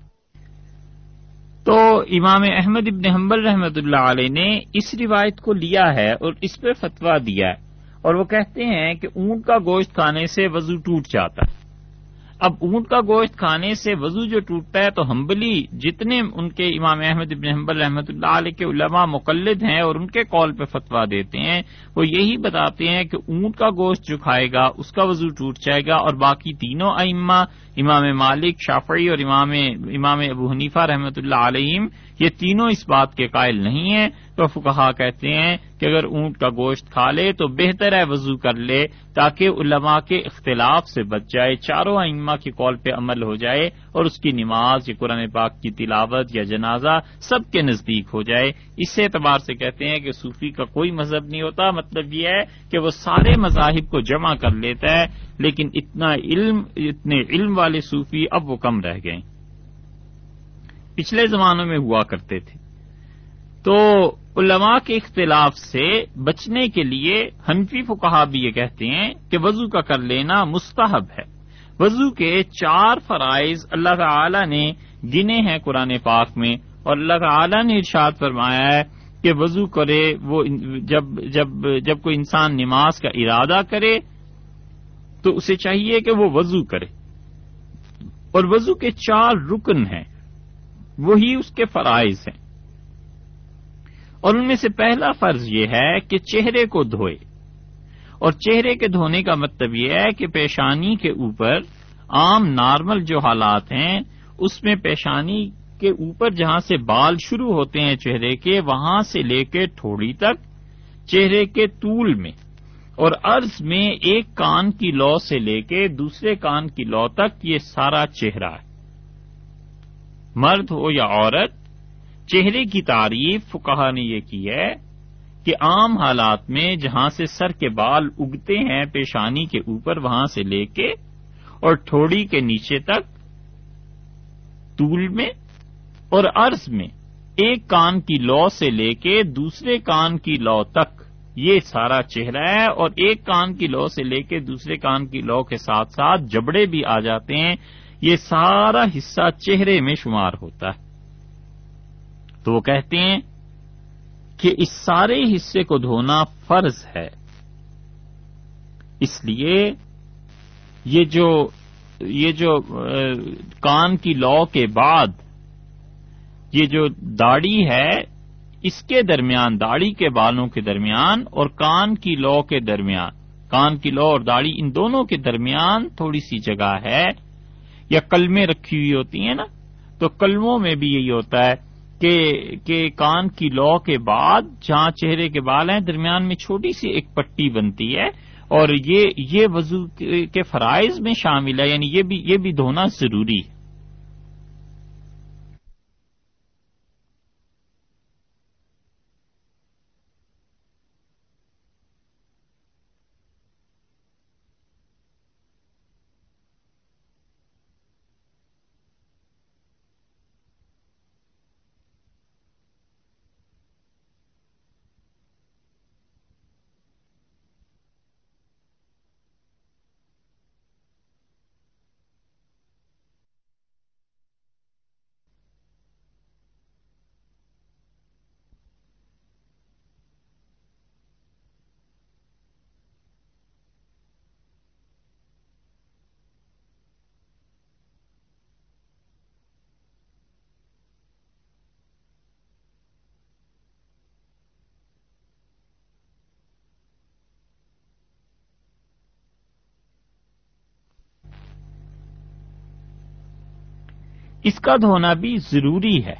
Speaker 1: تو امام احمد ابن حنبل رحمۃ اللہ علیہ نے اس روایت کو لیا ہے اور اس پہ فتویٰ دیا ہے، اور وہ کہتے ہیں کہ اونٹ کا گوشت کھانے سے وضو ٹوٹ جاتا ہے۔ اب اونٹ کا گوشت کھانے سے وضو جو ٹوٹتا ہے تو حنبلی جتنے ان کے امام احمد ابن حنبل رحمۃ اللہ علیہ کے علماء مقلد ہیں اور ان کے قول پہ فتویٰ دیتے ہیں، وہ یہی بتاتے ہیں کہ اونٹ کا گوشت جو کھائے گا اس کا وضو ٹوٹ جائے گا، اور باقی تینوں ائمہ، امام مالک، شافعی اور امام امام ابو حنیفہ رحمۃ اللہ علیہم، یہ تینوں اس بات کے قائل نہیں ہیں۔ تو فقہا کہتے ہیں کہ اگر اونٹ کا گوشت کھا لے تو بہتر ہے وضو کر لے تاکہ علماء کے اختلاف سے بچ جائے، چاروں ائمہ کے قول پہ عمل ہو جائے، اور اس کی نماز یا قرآن پاک کی تلاوت یا جنازہ سب کے نزدیک ہو جائے۔ اس اعتبار سے کہتے ہیں کہ صوفی کا کوئی مذہب نہیں ہوتا، مطلب یہ ہے کہ وہ سارے مذاہب کو جمع کر لیتا ہے، لیکن اتنا علم اتنے علم والے صوفی اب وہ کم رہ گئے، پچھلے زمانوں میں ہوا کرتے تھے۔ تو علماء کے اختلاف سے بچنے کے لیے حنفی فقہا بھی یہ کہتے ہیں کہ وضو کا کر لینا مستحب ہے۔ وضو کے چار فرائض اللہ تعالی نے گنے ہیں قرآن پاک میں، اور اللہ تعالی نے ارشاد فرمایا ہے کہ وضو کرے وہ جب جب جب کوئی انسان نماز کا ارادہ کرے تو اسے چاہیے کہ وہ وضو کرے، اور وضو کے چار رکن ہیں، وہی اس کے فرائض ہیں، اور ان میں سے پہلا فرض یہ ہے کہ چہرے کو دھوئے، اور چہرے کے دھونے کا مطلب یہ ہے کہ پیشانی کے اوپر عام نارمل جو حالات ہیں اس میں پیشانی کے اوپر جہاں سے بال شروع ہوتے ہیں چہرے کے، وہاں سے لے کے ٹھوڑی تک چہرے کے طول میں اور عرض میں ایک کان کی لو سے لے کے دوسرے کان کی لو تک یہ سارا چہرہ ہے، مرد ہو یا عورت۔ چہرے کی تعریف فقہا نے یہ کی ہے کہ عام حالات میں جہاں سے سر کے بال اگتے ہیں پیشانی کے اوپر، وہاں سے لے کے اور ٹھوڑی کے نیچے تک طول میں اور عرض میں ایک کان کی لو سے لے کے دوسرے کان کی لو تک یہ سارا چہرہ ہے، اور ایک کان کی لو سے لے کے دوسرے کان کی لو کے ساتھ ساتھ جبڑے بھی آ جاتے ہیں، یہ سارا حصہ چہرے میں شمار ہوتا ہے۔ تو وہ کہتے ہیں کہ اس سارے حصے کو دھونا فرض ہے، اس لیے یہ جو یہ جو کان کی لو کے بعد یہ جو داڑھی ہے، اس کے درمیان، داڑھی کے بالوں کے درمیان اور کان کی لو کے درمیان، کان کی لو اور داڑھی ان دونوں کے درمیان تھوڑی سی جگہ ہے، یا کلمیں رکھی ہوئی ہوتی ہیں نا، تو کلموں میں بھی یہی ہوتا ہے کہ کہ کان کی لو کے بعد جہاں چہرے کے بال ہیں درمیان میں چھوٹی سی ایک پٹی بنتی ہے، اور یہ یہ وضو کے فرائض میں شامل ہے، یعنی یہ بھی یہ بھی دھونا ضروری ہے۔ اس کا دھونا بھی ضروری ہے،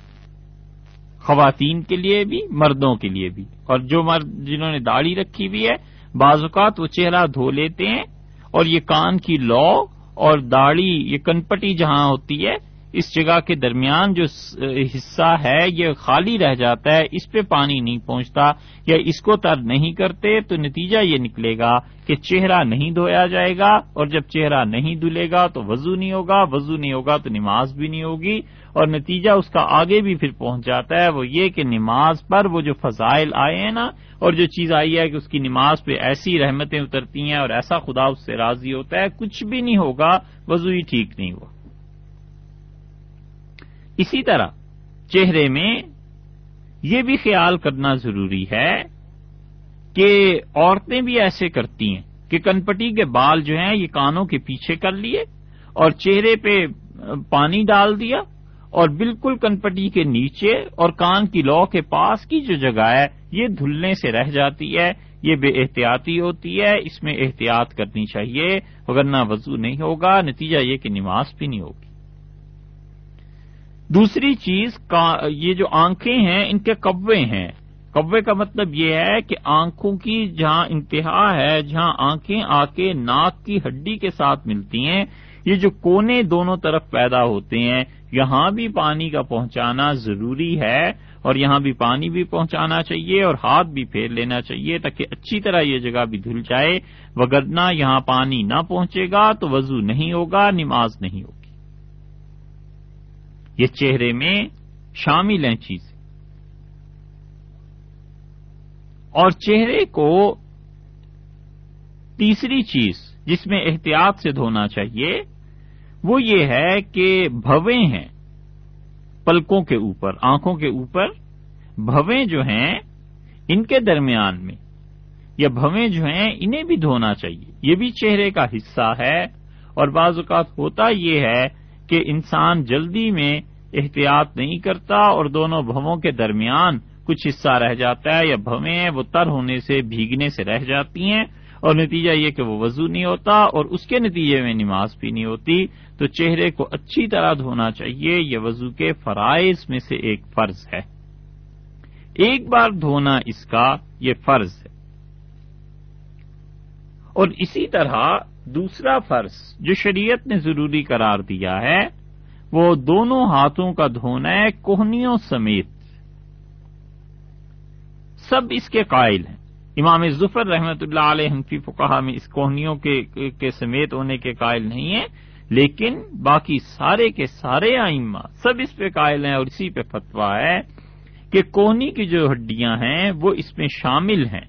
Speaker 1: خواتین کے لیے بھی مردوں کے لیے بھی، اور جو مرد جنہوں نے داڑھی رکھی ہوئی ہے بعض اوقات وہ چہرہ دھو لیتے ہیں، اور یہ کان کی لو اور داڑھی، یہ کنپٹی جہاں ہوتی ہے اس جگہ کے درمیان جو حصہ ہے یہ خالی رہ جاتا ہے، اس پہ پانی نہیں پہنچتا یا اس کو تر نہیں کرتے، تو نتیجہ یہ نکلے گا کہ چہرہ نہیں دھویا جائے گا، اور جب چہرہ نہیں دھلے گا تو وضو نہیں ہوگا، وضو نہیں ہوگا تو نماز بھی نہیں ہوگی، اور نتیجہ اس کا آگے بھی پھر پہنچ جاتا ہے، وہ یہ کہ نماز پر وہ جو فضائل آئے ہیں نا، اور جو چیز آئی ہے کہ اس کی نماز پہ ایسی رحمتیں اترتی ہیں اور ایسا خدا اس سے راضی ہوتا ہے، کچھ بھی نہیں ہوگا، وضو ہی ٹھیک نہیں ہوا۔ اسی طرح چہرے میں یہ بھی خیال کرنا ضروری ہے کہ عورتیں بھی ایسے کرتی ہیں کہ کنپٹی کے بال جو ہیں یہ کانوں کے پیچھے کر لیے اور چہرے پہ پانی ڈال دیا، اور بالکل کنپٹی کے نیچے اور کان کی لو کے پاس کی جو جگہ ہے یہ دھلنے سے رہ جاتی ہے، یہ بے احتیاطی ہوتی ہے، اس میں احتیاط کرنی چاہیے، وگرنہ وضو نہیں ہوگا، نتیجہ یہ کہ نماز بھی نہیں ہوگی۔ دوسری چیز، یہ جو آنکھیں ہیں ان کے کبے ہیں، کبے کا مطلب یہ ہے کہ آنکھوں کی جہاں انتہا ہے، جہاں آنکھیں آ کے ناک کی ہڈی کے ساتھ ملتی ہیں، یہ جو کونے دونوں طرف پیدا ہوتے ہیں، یہاں بھی پانی کا پہنچانا ضروری ہے، اور یہاں بھی پانی بھی پہنچانا چاہیے اور ہاتھ بھی پھیر لینا چاہیے تاکہ اچھی طرح یہ جگہ بھی دھل جائے، وگرنہ یہاں پانی نہ پہنچے گا تو وضو نہیں ہوگا، نماز نہیں ہوگی۔ یہ چہرے میں شامل ہیں چیزیں۔ اور چہرے کو تیسری چیز جس میں احتیاط سے دھونا چاہیے وہ یہ ہے کہ بھویں ہیں پلکوں کے اوپر، آنکھوں کے اوپر بھویں جو ہیں ان کے درمیان میں، یا بھویں جو ہیں انہیں بھی دھونا چاہیے، یہ بھی چہرے کا حصہ ہے۔ اور بعض اوقات ہوتا یہ ہے کہ انسان جلدی میں احتیاط نہیں کرتا اور دونوں بھووں کے درمیان کچھ حصہ رہ جاتا ہے، یا بھویں ہیں وہ تر ہونے سے، بھیگنے سے رہ جاتی ہیں، اور نتیجہ یہ کہ وہ وضو نہیں ہوتا اور اس کے نتیجے میں نماز بھی نہیں ہوتی۔ تو چہرے کو اچھی طرح دھونا چاہیے، یہ وضو کے فرائض میں سے ایک فرض ہے، ایک بار دھونا اس کا یہ فرض ہے۔ اور اسی طرح دوسرا فرض جو شریعت نے ضروری قرار دیا ہے وہ دونوں ہاتھوں کا دھونا ہے، کوہنیوں سمیت۔ سب اس کے قائل ہیں، امام ظفر رحمۃ اللہ علیہ حنفی فقہا میں اس کوہنیوں کے, کے سمیت ہونے کے قائل نہیں ہیں، لیکن باقی سارے کے سارے ائمہ سب اس پہ قائل ہیں اور اسی پہ فتویٰ ہے کہ کونی کی جو ہڈیاں ہیں وہ اس میں شامل ہیں،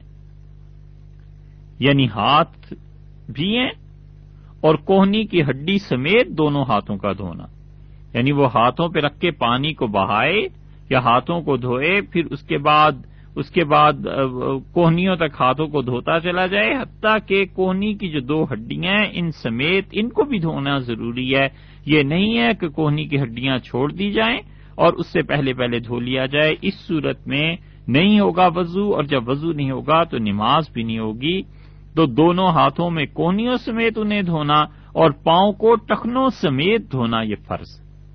Speaker 1: یعنی ہاتھ بھی ہیں اور کوہنی کی ہڈی سمیت دونوں ہاتھوں کا دھونا، یعنی وہ ہاتھوں پہ رکھ کے پانی کو بہائے یا ہاتھوں کو دھوئے، پھر اس کے بعد اس کے بعد کوہنیوں تک ہاتھوں کو دھوتا چلا جائے، حتیٰ کہ کوہنی کی جو دو ہڈیاں ہیں ان سمیت ان کو بھی دھونا ضروری ہے۔ یہ نہیں ہے کہ کوہنی کی ہڈیاں چھوڑ دی جائیں اور اس سے پہلے پہلے دھو لیا جائے، اس صورت میں نہیں ہوگا وضو، اور جب وضو نہیں ہوگا تو نماز بھی نہیں ہوگی۔ تو دونوں ہاتھوں میں کونیوں سمیت انہیں دھونا اور پاؤں کو ٹخنوں سمیت دھونا یہ فرض۔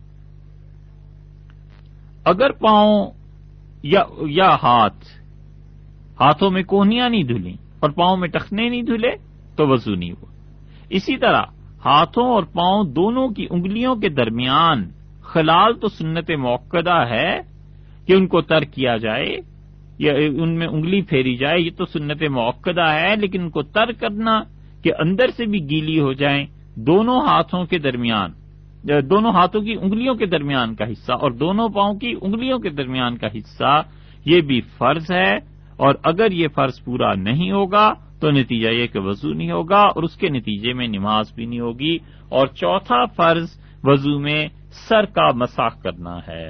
Speaker 1: اگر پاؤں یا یا ہاتھ ہاتھوں میں کونیاں نہیں دھلیں اور پاؤں میں ٹخنے نہیں دھلے تو وضو نہیں ہوا۔ اسی طرح ہاتھوں اور پاؤں دونوں کی انگلیوں کے درمیان خلال تو سنت موقدہ ہے کہ ان کو ترک کیا جائے یا ان میں انگلی پھیری جائے، یہ تو سنت موقدہ ہے، لیکن ان کو ترک کرنا کہ اندر سے بھی گیلی ہو جائیں، دونوں ہاتھوں کے درمیان دونوں ہاتھوں کی انگلیوں کے درمیان کا حصہ اور دونوں پاؤں کی انگلیوں کے درمیان کا حصہ یہ بھی فرض ہے، اور اگر یہ فرض پورا نہیں ہوگا تو نتیجہ یہ کہ وضو نہیں ہوگا اور اس کے نتیجے میں نماز بھی نہیں ہوگی۔ اور چوتھا فرض وضو میں سر کا مسح کرنا ہے۔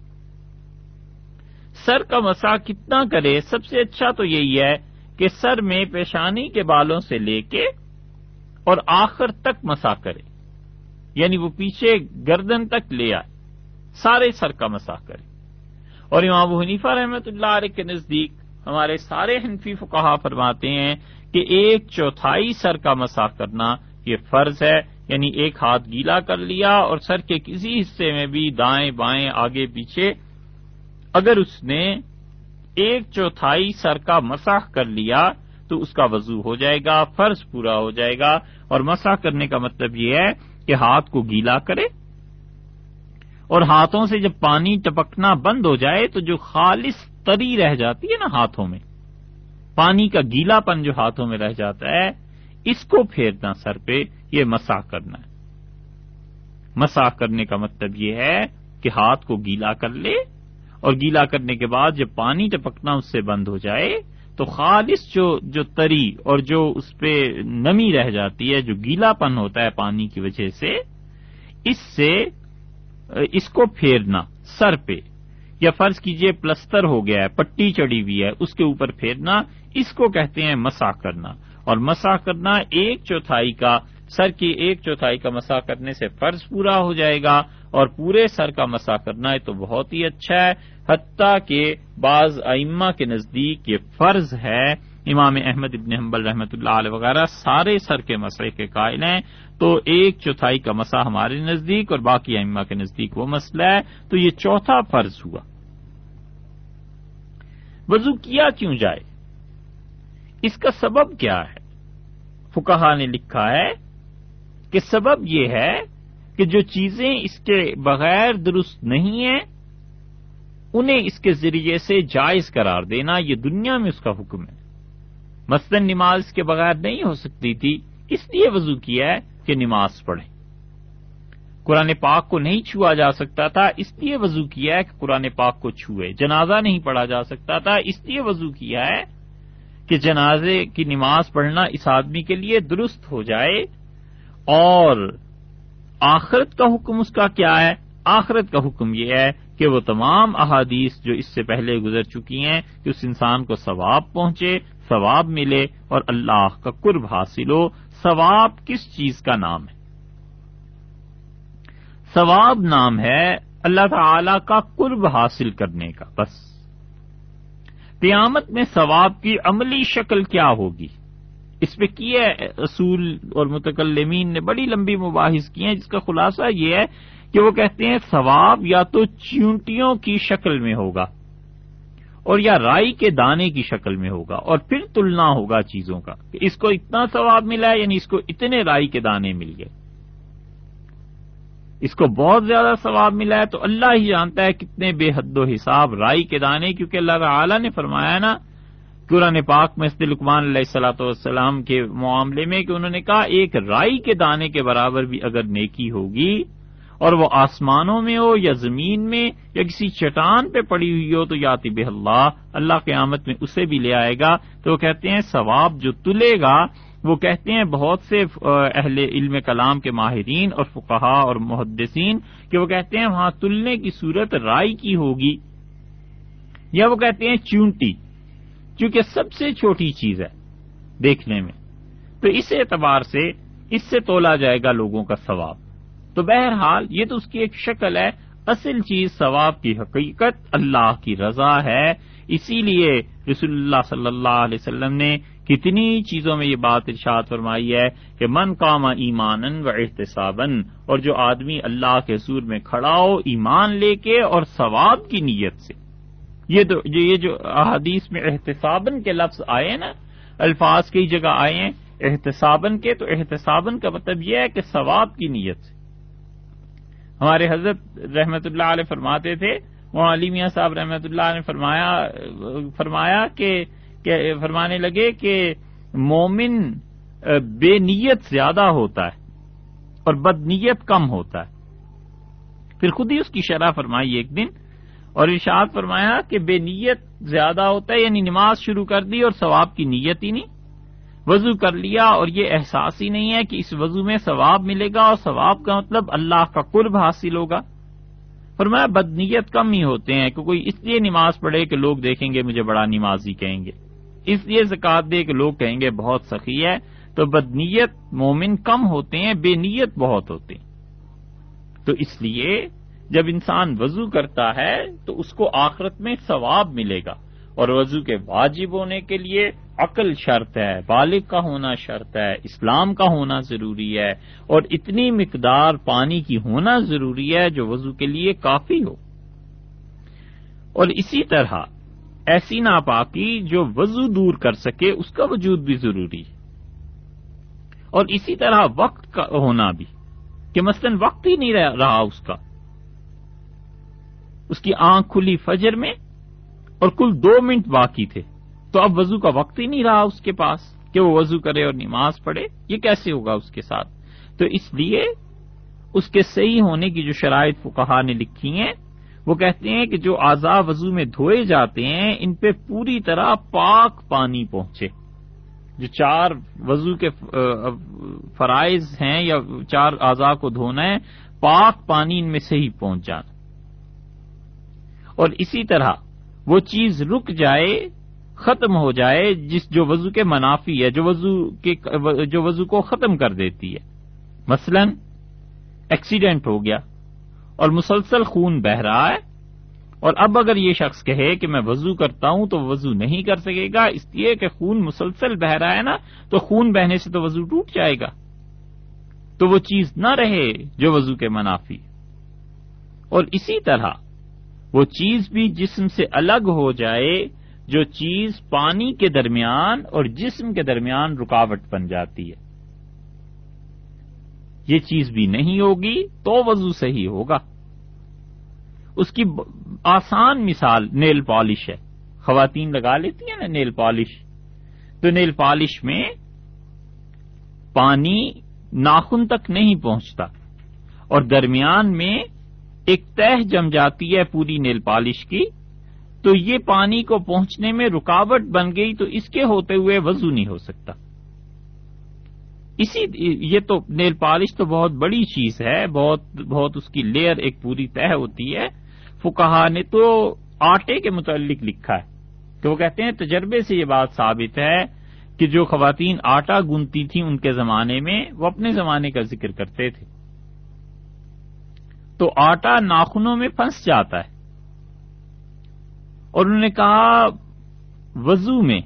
Speaker 1: سر کا مسح کتنا کرے؟ سب سے اچھا تو یہی ہے کہ سر میں پیشانی کے بالوں سے لے کے اور آخر تک مسح کرے، یعنی وہ پیچھے گردن تک لے آئے، سارے سر کا مسح کرے۔ اور امام ابو حنیفہ رحمۃ اللہ علیہ کے نزدیک ہمارے سارے حنفی فقہا فرماتے ہیں کہ ایک چوتھائی سر کا مسح کرنا یہ فرض ہے، یعنی ایک ہاتھ گیلا کر لیا اور سر کے کسی حصے میں بھی دائیں بائیں آگے پیچھے اگر اس نے ایک چوتھائی سر کا مسح کر لیا تو اس کا وضو ہو جائے گا، فرض پورا ہو جائے گا۔ اور مسح کرنے کا مطلب یہ ہے کہ ہاتھ کو گیلا کرے اور ہاتھوں سے جب پانی ٹپکنا بند ہو جائے تو جو خالص تری رہ جاتی ہے نا ہاتھوں میں، پانی کا گیلا پن جو ہاتھوں میں رہ جاتا ہے، اس کو پھیرنا سر پہ، یہ مسح کرنا ہے۔ مسح کرنے کا مطلب یہ ہے کہ ہاتھ کو گیلا کر لے اور گیلا کرنے کے بعد جب پانی ٹپکنا اس سے بند ہو جائے تو خالص جو جو تری اور جو اس پہ نمی رہ جاتی ہے، جو گیلا پن ہوتا ہے پانی کی وجہ سے، اس سے اس کو پھیرنا سر پہ، یا فرض کیجئے پلستر ہو گیا ہے، پٹی چڑھی ہوئی ہے، اس کے اوپر پھیرنا، اس کو کہتے ہیں مسح کرنا۔ اور مسح کرنا ایک چوتھائی کا سر کی ایک چوتھائی کا مسح کرنے سے فرض پورا ہو جائے گا، اور پورے سر کا مسح کرنا ہے تو بہت ہی اچھا ہے، حتیٰ کہ بعض ائمہ کے نزدیک یہ فرض ہے۔ امام احمد ابن حنبل رحمۃ اللہ علیہ وغیرہ سارے سر کے مسح کے قائل ہیں، تو ایک چوتھائی کا مسح ہمارے نزدیک اور باقی ائمہ کے نزدیک وہ مسئلہ ہے، تو یہ چوتھا فرض ہوا۔ وضو کیا کیوں جائے؟ اس کا سبب کیا ہے؟ فقہا نے لکھا ہے کہ سبب یہ ہے کہ جو چیزیں اس کے بغیر درست نہیں ہیں انہیں اس کے ذریعے سے جائز قرار دینا، یہ دنیا میں اس کا حکم ہے۔ مثلا نماز اس کے بغیر نہیں ہو سکتی تھی، اس لیے وضو کیا ہے کہ نماز پڑھیں۔ قرآن پاک کو نہیں چھوا جا سکتا تھا، اس لیے وضو کیا ہے کہ قرآن پاک کو چھوئے۔ جنازہ نہیں پڑھا جا سکتا تھا، اس لیے وضو کیا ہے کہ جنازے کی نماز پڑھنا اس آدمی کے لیے درست ہو جائے۔ اور آخرت کا حکم اس کا کیا ہے؟ آخرت کا حکم یہ ہے کہ وہ تمام احادیث جو اس سے پہلے گزر چکی ہیں کہ اس انسان کو ثواب پہنچے، ثواب ملے اور اللہ کا قرب حاصل ہو۔ ثواب کس چیز کا نام ہے؟ ثواب نام ہے اللہ تعالی کا قرب حاصل کرنے کا۔ بس قیامت میں ثواب کی عملی شکل کیا ہوگی، اس پہ کیا اصول اور متکلمین نے بڑی لمبی مباحث کی ہیں، جس کا خلاصہ یہ ہے کہ وہ کہتے ہیں ثواب یا تو چیونٹیوں کی شکل میں ہوگا اور یا رائی کے دانے کی شکل میں ہوگا، اور پھر تلنا ہوگا چیزوں کا کہ اس کو اتنا ثواب ملا ہے، یعنی اس کو اتنے رائی کے دانے مل گئے، اس کو بہت زیادہ ثواب ملا ہے تو اللہ ہی جانتا ہے کتنے بے حد و حساب رائی کے دانے، کیونکہ اللہ تعالی نے فرمایا نا قرآن پاک میں لقمان علیہ الصلوۃ والسلام کے معاملے میں کہ انہوں نے کہا ایک رائی کے دانے کے برابر بھی اگر نیکی ہوگی اور وہ آسمانوں میں ہو یا زمین میں یا کسی چٹان پہ پڑی ہوئی ہو تو یاتی بہ اللہ اللہ قیامت میں اسے بھی لے آئے گا. تو وہ کہتے ہیں ثواب جو تلے گا، وہ کہتے ہیں بہت سے اہل علم کلام کے ماہرین اور فقہاء اور محدثین کہ وہ کہتے ہیں وہاں تلنے کی صورت رائی کی ہوگی، یا وہ کہتے ہیں چونٹی، چونکہ سب سے چھوٹی چیز ہے دیکھنے میں، تو اس اعتبار سے اس سے تولا جائے گا لوگوں کا ثواب. تو بہرحال یہ تو اس کی ایک شکل ہے، اصل چیز ثواب کی حقیقت اللہ کی رضا ہے. اسی لیے رسول اللہ صلی اللہ علیہ وسلم نے کتنی چیزوں میں یہ بات ارشاد فرمائی ہے کہ من قام ایمانن و احتسابن، اور جو آدمی اللہ کے حضور میں کھڑا ہو ایمان لے کے اور ثواب کی نیت سے. یہ تو یہ جو احادیث میں احتسابن کے لفظ آئے ہیں نا، الفاظ کئی جگہ آئے ہیں احتسابن کے، تو احتسابن کا مطلب یہ ہے کہ ثواب کی نیت سے. ہمارے حضرت رحمت اللہ علیہ فرماتے تھے، وہاں علی میاں صاحب رحمت اللہ نے فرمایا فرمایا کہ, کہ فرمانے لگے کہ مومن بے نیت زیادہ ہوتا ہے اور بد نیت کم ہوتا ہے. پھر خود ہی اس کی شرح فرمائی ایک دن اور ارشاد فرمایا کہ بے نیت زیادہ ہوتا ہے، یعنی نماز شروع کر دی اور ثواب کی نیت ہی نہیں، وضو کر لیا اور یہ احساس ہی نہیں ہے کہ اس وضو میں ثواب ملے گا، اور ثواب کا مطلب اللہ کا قرب حاصل ہوگا. فرمایا بد نیت کم ہی ہوتے ہیں کہ کوئی اس لیے نماز پڑھے کہ لوگ دیکھیں گے مجھے بڑا نمازی کہیں گے، اس لیے زکوٰۃ دے کہ لوگ کہیں گے بہت سخی ہے. تو بد نیت مومن کم ہوتے ہیں، بے نیت بہت ہوتے ہیں. تو اس لیے جب انسان وضو کرتا ہے تو اس کو آخرت میں ثواب ملے گا، اور وضو کے واجب ہونے کے لیے عقل شرط ہے، بالغ کا ہونا شرط ہے، اسلام کا ہونا ضروری ہے، اور اتنی مقدار پانی کی ہونا ضروری ہے جو وضو کے لیے کافی ہو. اور اسی طرح ایسی ناپاکی جو وضو دور کر سکے اس کا وجود بھی ضروری ہے. اور اسی طرح وقت کا ہونا بھی، کہ مثلا وقت ہی نہیں رہا اس کا، اس کی آنکھ کھلی فجر میں اور کل دو منٹ باقی تھے، تو اب وضو کا وقت ہی نہیں رہا اس کے پاس کہ وہ وضو کرے اور نماز پڑھے. یہ کیسے ہوگا اس کے ساتھ؟ تو اس لیے اس کے صحیح ہونے کی جو شرائط فقہا نے لکھی ہیں وہ کہتے ہیں کہ جو اعضاء وضو میں دھوئے جاتے ہیں ان پہ پوری طرح پاک پانی پہنچے. جو چار وضو کے فرائض ہیں یا چار اعضاء کو دھونا ہے، پاک پانی ان میں سے ہی پہنچ جانا. اور اسی طرح وہ چیز رک جائے، ختم ہو جائے جس جو وضو کے منافی ہے، جو وضو کے جو وضو کو ختم کر دیتی ہے. مثلا ایکسیڈنٹ ہو گیا اور مسلسل خون بہ رہا ہے، اور اب اگر یہ شخص کہے کہ میں وضو کرتا ہوں تو وضو نہیں کر سکے گا، اس لیے کہ خون مسلسل بہ رہا ہے نا، تو خون بہنے سے تو وضو ٹوٹ جائے گا، تو وہ چیز نہ رہے جو وضو کے منافی. اور اسی طرح وہ چیز بھی جسم سے الگ ہو جائے جو چیز پانی کے درمیان اور جسم کے درمیان رکاوٹ بن جاتی ہے، یہ چیز بھی نہیں ہوگی تو وضو صحیح ہوگا. اس کی آسان مثال نیل پالش ہے. خواتین لگا لیتی ہیں نا نیل پالش، تو نیل پالش میں پانی ناخن تک نہیں پہنچتا اور درمیان میں ایک تہ جم جاتی ہے پوری نیل پالش کی، تو یہ پانی کو پہنچنے میں رکاوٹ بن گئی، تو اس کے ہوتے ہوئے وضو نہیں ہو سکتا. اسی یہ تو نیل پالش تو بہت بڑی چیز ہے، بہت بہت اس کی لیئر ایک پوری تہ ہوتی ہے. فقہا نے تو آٹے کے متعلق لکھا ہے کہ وہ کہتے ہیں تجربے سے یہ بات ثابت ہے کہ جو خواتین آٹا گونتی تھیں ان کے زمانے میں، وہ اپنے زمانے کا ذکر کرتے تھے، تو آٹا ناخنوں میں پھنس جاتا ہے، اور انہوں نے کہا وضو میں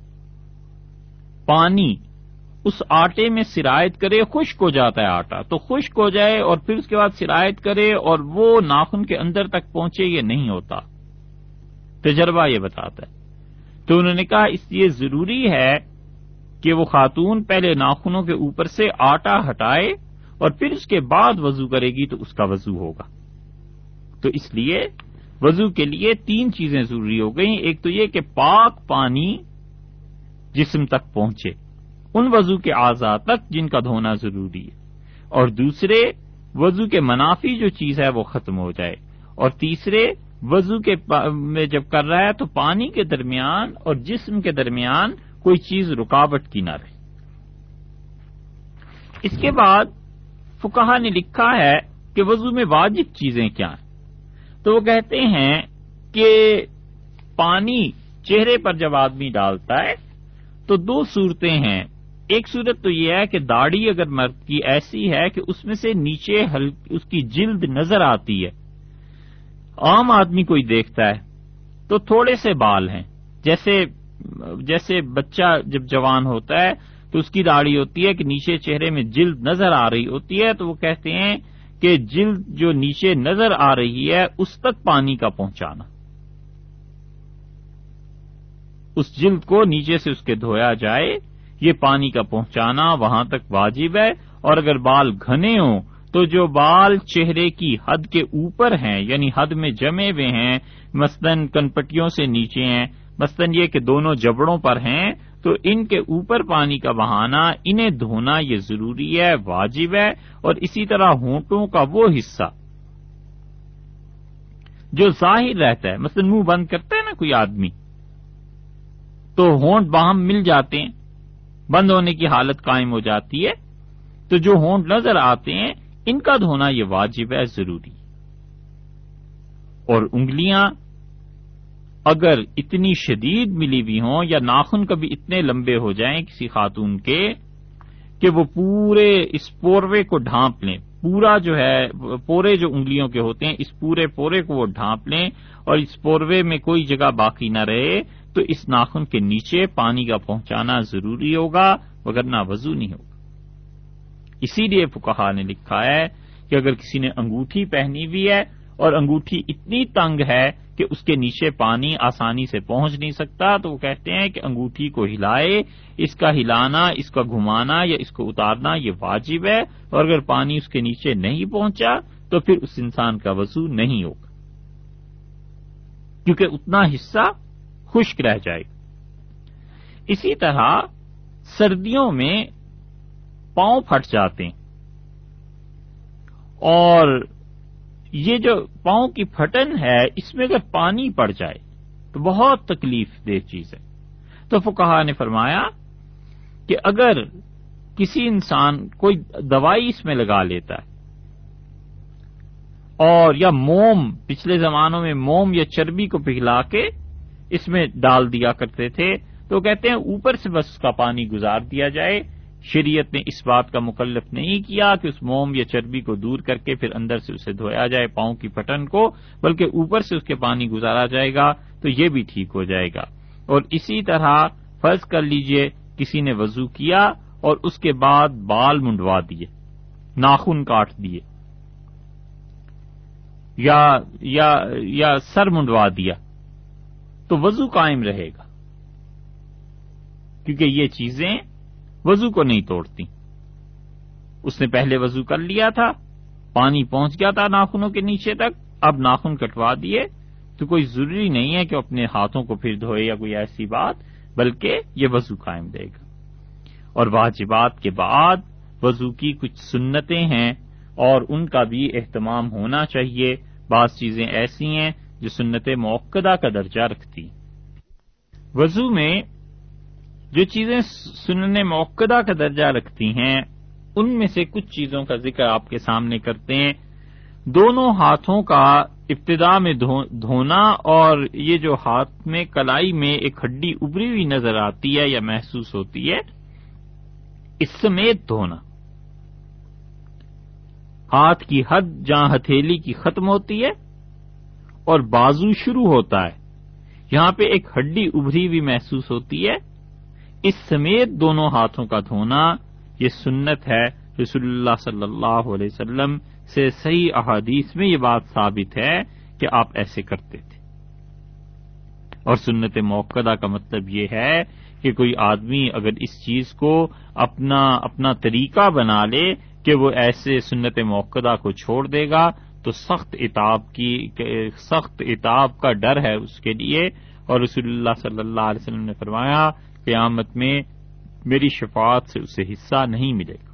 Speaker 1: پانی اس آٹے میں سرایت کرے، خشک ہو جاتا ہے آٹا، تو خشک ہو جائے اور پھر اس کے بعد سرایت کرے اور وہ ناخن کے اندر تک پہنچے، یہ نہیں ہوتا. تجربہ یہ بتاتا ہے. تو انہوں نے کہا اس لیے ضروری ہے کہ وہ خاتون پہلے ناخنوں کے اوپر سے آٹا ہٹائے اور پھر اس کے بعد وضو کرے گی تو اس کا وضو ہوگا. تو اس لیے وضو کے لیے تین چیزیں ضروری ہو گئیں. ایک تو یہ کہ پاک پانی جسم تک پہنچے، ان وضو کے اعضاء تک جن کا دھونا ضروری ہے، اور دوسرے وضو کے منافی جو چیز ہے وہ ختم ہو جائے، اور تیسرے وضو کے میں جب کر رہا ہے تو پانی کے درمیان اور جسم کے درمیان کوئی چیز رکاوٹ کی نہ رہے۔ اس کے بعد فقہا نے لکھا ہے کہ وضو میں واجب چیزیں کیا ہیں، تو وہ کہتے ہیں کہ پانی چہرے پر جب آدمی ڈالتا ہے تو دو صورتیں ہیں۔ ایک صورت تو یہ ہے کہ داڑھی اگر مرد کی ایسی ہے کہ اس میں سے نیچے اس کی جلد نظر آتی ہے، عام آدمی کوئی دیکھتا ہے تو تھوڑے سے بال ہیں، جیسے جیسے بچہ جب جوان ہوتا ہے تو اس کی داڑھی ہوتی ہے کہ نیچے چہرے میں جلد نظر آ رہی ہوتی ہے، تو وہ کہتے ہیں کہ جلد جو نیچے نظر آ رہی ہے اس تک پانی کا پہنچانا، اس جلد کو نیچے سے اس کے دھویا جائے، یہ پانی کا پہنچانا وہاں تک واجب ہے۔ اور اگر بال گھنے ہوں تو جو بال چہرے کی حد کے اوپر ہیں، یعنی حد میں جمے ہوئے ہیں، مثلاً کنپٹیوں سے نیچے ہیں، مثلاً یہ کہ دونوں جبڑوں پر ہیں، تو ان کے اوپر پانی کا بہانا، انہیں دھونا یہ ضروری ہے، واجب ہے۔ اور اسی طرح ہونٹوں کا وہ حصہ جو ظاہر رہتا ہے، مثلاً منہ بند کرتا ہے نا کوئی آدمی تو ہونٹ باہم مل جاتے ہیں، بند ہونے کی حالت قائم ہو جاتی ہے، تو جو ہونٹ نظر آتے ہیں ان کا دھونا یہ واجب ہے، ضروری۔ اور انگلیاں اگر اتنی شدید ملی ہوئی ہوں یا ناخن کبھی اتنے لمبے ہو جائیں کسی خاتون کے کہ وہ پورے اس پوروے کو ڈھانپ لیں، پورا جو ہے پورے جو انگلیوں کے ہوتے ہیں اس پورے پورے کو وہ ڈھانپ لیں اور اس پوروے میں کوئی جگہ باقی نہ رہے، تو اس ناخن کے نیچے پانی کا پہنچانا ضروری ہوگا، وگرنہ وضو نہیں ہوگا۔ اسی لیے فقہا نے لکھا ہے کہ اگر کسی نے انگوٹھی پہنی ہوئی ہے اور انگوٹھی اتنی تنگ ہے کہ اس کے نیچے پانی آسانی سے پہنچ نہیں سکتا، تو وہ کہتے ہیں کہ انگوٹھی کو ہلائے، اس کا ہلانا، اس کا گھمانا یا اس کو اتارنا یہ واجب ہے، اور اگر پانی اس کے نیچے نہیں پہنچا تو پھر اس انسان کا وضو نہیں ہوگا، کیونکہ اتنا حصہ خشک رہ جائے گا۔ اسی طرح سردیوں میں پاؤں پھٹ جاتے ہیں، اور یہ جو پاؤں کی پھٹن ہے اس میں اگر پانی پڑ جائے تو بہت تکلیف دہ چیز ہے۔ تو فقہا نے فرمایا کہ اگر کسی انسان کوئی دوائی اس میں لگا لیتا ہے، اور یا موم، پچھلے زمانوں میں موم یا چربی کو پگھلا کے اس میں ڈال دیا کرتے تھے، تو کہتے ہیں اوپر سے بس اس کا پانی گزار دیا جائے، شریعت نے اس بات کا مکلف نہیں کیا کہ اس موم یا چربی کو دور کر کے پھر اندر سے اسے دھویا جائے پاؤں کی پھٹن کو، بلکہ اوپر سے اس کے پانی گزارا جائے گا تو یہ بھی ٹھیک ہو جائے گا۔ اور اسی طرح فرض کر لیجئے کسی نے وضو کیا اور اس کے بعد بال منڈوا دیے، ناخن کاٹ دیے، یا یا یا سر منڈوا دیا، تو وضو قائم رہے گا، کیونکہ یہ چیزیں وضو کو نہیں توڑتی۔ اس نے پہلے وضو کر لیا تھا، پانی پہنچ گیا تھا ناخنوں کے نیچے تک، اب ناخن کٹوا دیے تو کوئی ضروری نہیں ہے کہ اپنے ہاتھوں کو پھر دھوئے یا کوئی ایسی بات، بلکہ یہ وضو قائم رہے گا۔ اور واجبات کے بعد وضو کی کچھ سنتیں ہیں اور ان کا بھی اہتمام ہونا چاہیے۔ بعض چیزیں ایسی ہیں جو سنت موقدہ کا درجہ رکھتی۔ وضو میں جو چیزیں سنن موقدہ کا درجہ رکھتی ہیں ان میں سے کچھ چیزوں کا ذکر آپ کے سامنے کرتے ہیں۔ دونوں ہاتھوں کا ابتدا میں دھونا، اور یہ جو ہاتھ میں کلائی میں ایک ہڈی ابری ہوئی نظر آتی ہے یا محسوس ہوتی ہے اس سمیت دھونا، ہاتھ کی حد جہاں ہتھیلی کی ختم ہوتی ہے اور بازو شروع ہوتا ہے یہاں پہ ایک ہڈی ابری ہوئی محسوس ہوتی ہے، اس سمیت دونوں ہاتھوں کا دھونا یہ سنت ہے۔ رسول اللہ صلی اللہ علیہ وسلم سے صحیح احادیث میں یہ بات ثابت ہے کہ آپ ایسے کرتے تھے۔ اور سنت موقدہ کا مطلب یہ ہے کہ کوئی آدمی اگر اس چیز کو اپنا اپنا طریقہ بنا لے کہ وہ ایسے سنت موقدہ کو چھوڑ دے گا تو سخت عتاب کی سخت عتاب کا ڈر ہے اس کے لیے۔ اور رسول اللہ صلی اللہ علیہ وسلم نے فرمایا قیامت میں میری شفاعت سے اسے حصہ نہیں ملے گا۔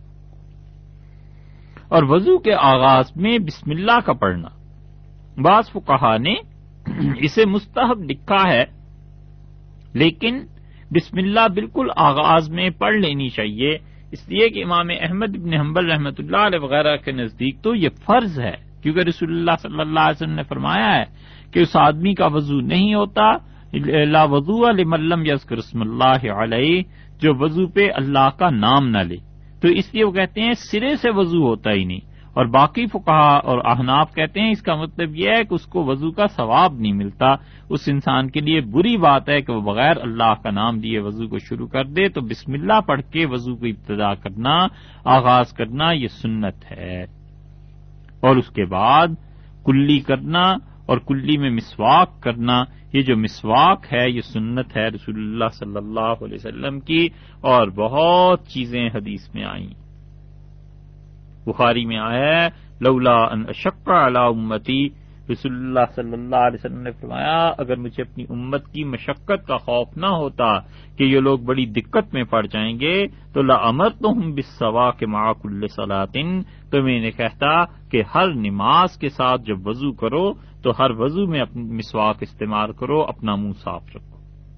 Speaker 1: اور وضو کے آغاز میں بسم اللہ کا پڑھنا، بعض فقہا نے اسے مستحب لکھا ہے، لیکن بسم اللہ بالکل آغاز میں پڑھ لینی چاہیے، اس لیے کہ امام احمد بن حنبل رحمۃ اللہ علیہ وغیرہ کے نزدیک تو یہ فرض ہے، کیونکہ رسول اللہ صلی اللہ علیہ وسلم نے فرمایا ہے کہ اس آدمی کا وضو نہیں ہوتا لا وضوء لمن لم یذکر اسم اللہ علیہ، جو وضو پہ اللہ کا نام نہ لے، تو اس لیے وہ کہتے ہیں سرے سے وضو ہوتا ہی نہیں۔ اور باقی فقہا اور احناف کہتے ہیں اس کا مطلب یہ ہے کہ اس کو وضو کا ثواب نہیں ملتا، اس انسان کے لیے بری بات ہے کہ وہ بغیر اللہ کا نام لیے وضو کو شروع کر دے، تو بسم اللہ پڑھ کے وضو کو ابتدا کرنا، آغاز کرنا، یہ سنت ہے۔ اور اس کے بعد کلی کرنا، اور کلی میں مسواک کرنا، یہ جو مسواک ہے یہ سنت ہے رسول اللہ صلی اللہ علیہ وسلم کی، اور بہت چیزیں حدیث میں آئیں۔ بخاری میں آیا ہے لولا ان اشق علی امتی، رسول اللہ صلی اللہ علیہ وسلم نے فرمایا اگر مجھے اپنی امت کی مشقت کا خوف نہ ہوتا کہ یہ لوگ بڑی دقت میں پڑ جائیں گے تو لامرتہم بالسواک مع کل صلاۃ، تو میں نے کہتا کہ ہر نماز کے ساتھ جب وضو کرو تو ہر وضو میں اپنی مسواک استعمال کرو، اپنا منہ صاف رکھو۔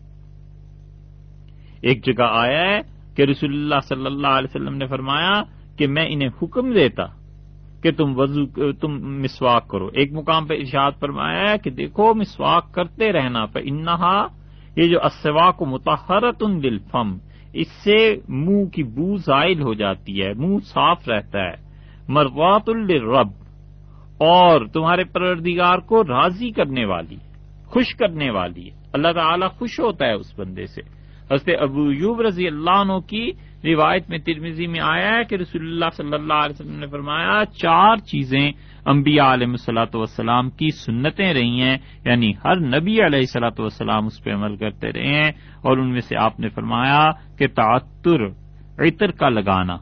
Speaker 1: ایک جگہ آیا ہے کہ رسول اللہ صلی اللہ علیہ وسلم نے فرمایا کہ میں انہیں حکم دیتا کہ تم وضو تم مسواک کرو۔ ایک مقام پہ ارشاد فرمایا ہے کہ دیکھو مسواک کرتے رہنا، فإنہا، یہ جو السواک مطہرۃ للفم، اس سے منہ کی بو زائل ہو جاتی ہے، منہ صاف رہتا ہے، مرضات للرب، اور تمہارے پروردگار کو راضی کرنے والی، خوش کرنے والی ہے، اللہ تعالی خوش ہوتا ہے اس بندے سے۔ حضرت ابو ایوب رضی اللہ عنہ کی روایت میں ترمذی میں آیا ہے کہ رسول اللہ صلی اللہ علیہ وسلم نے فرمایا چار چیزیں انبیاء علیہ الصلوۃ والسلام کی سنتیں رہی ہیں، یعنی ہر نبی علیہ الصلوۃ والسلام اس پہ عمل کرتے رہے ہیں، اور ان میں سے آپ نے فرمایا کہ تعطر، عطر کا لگانا،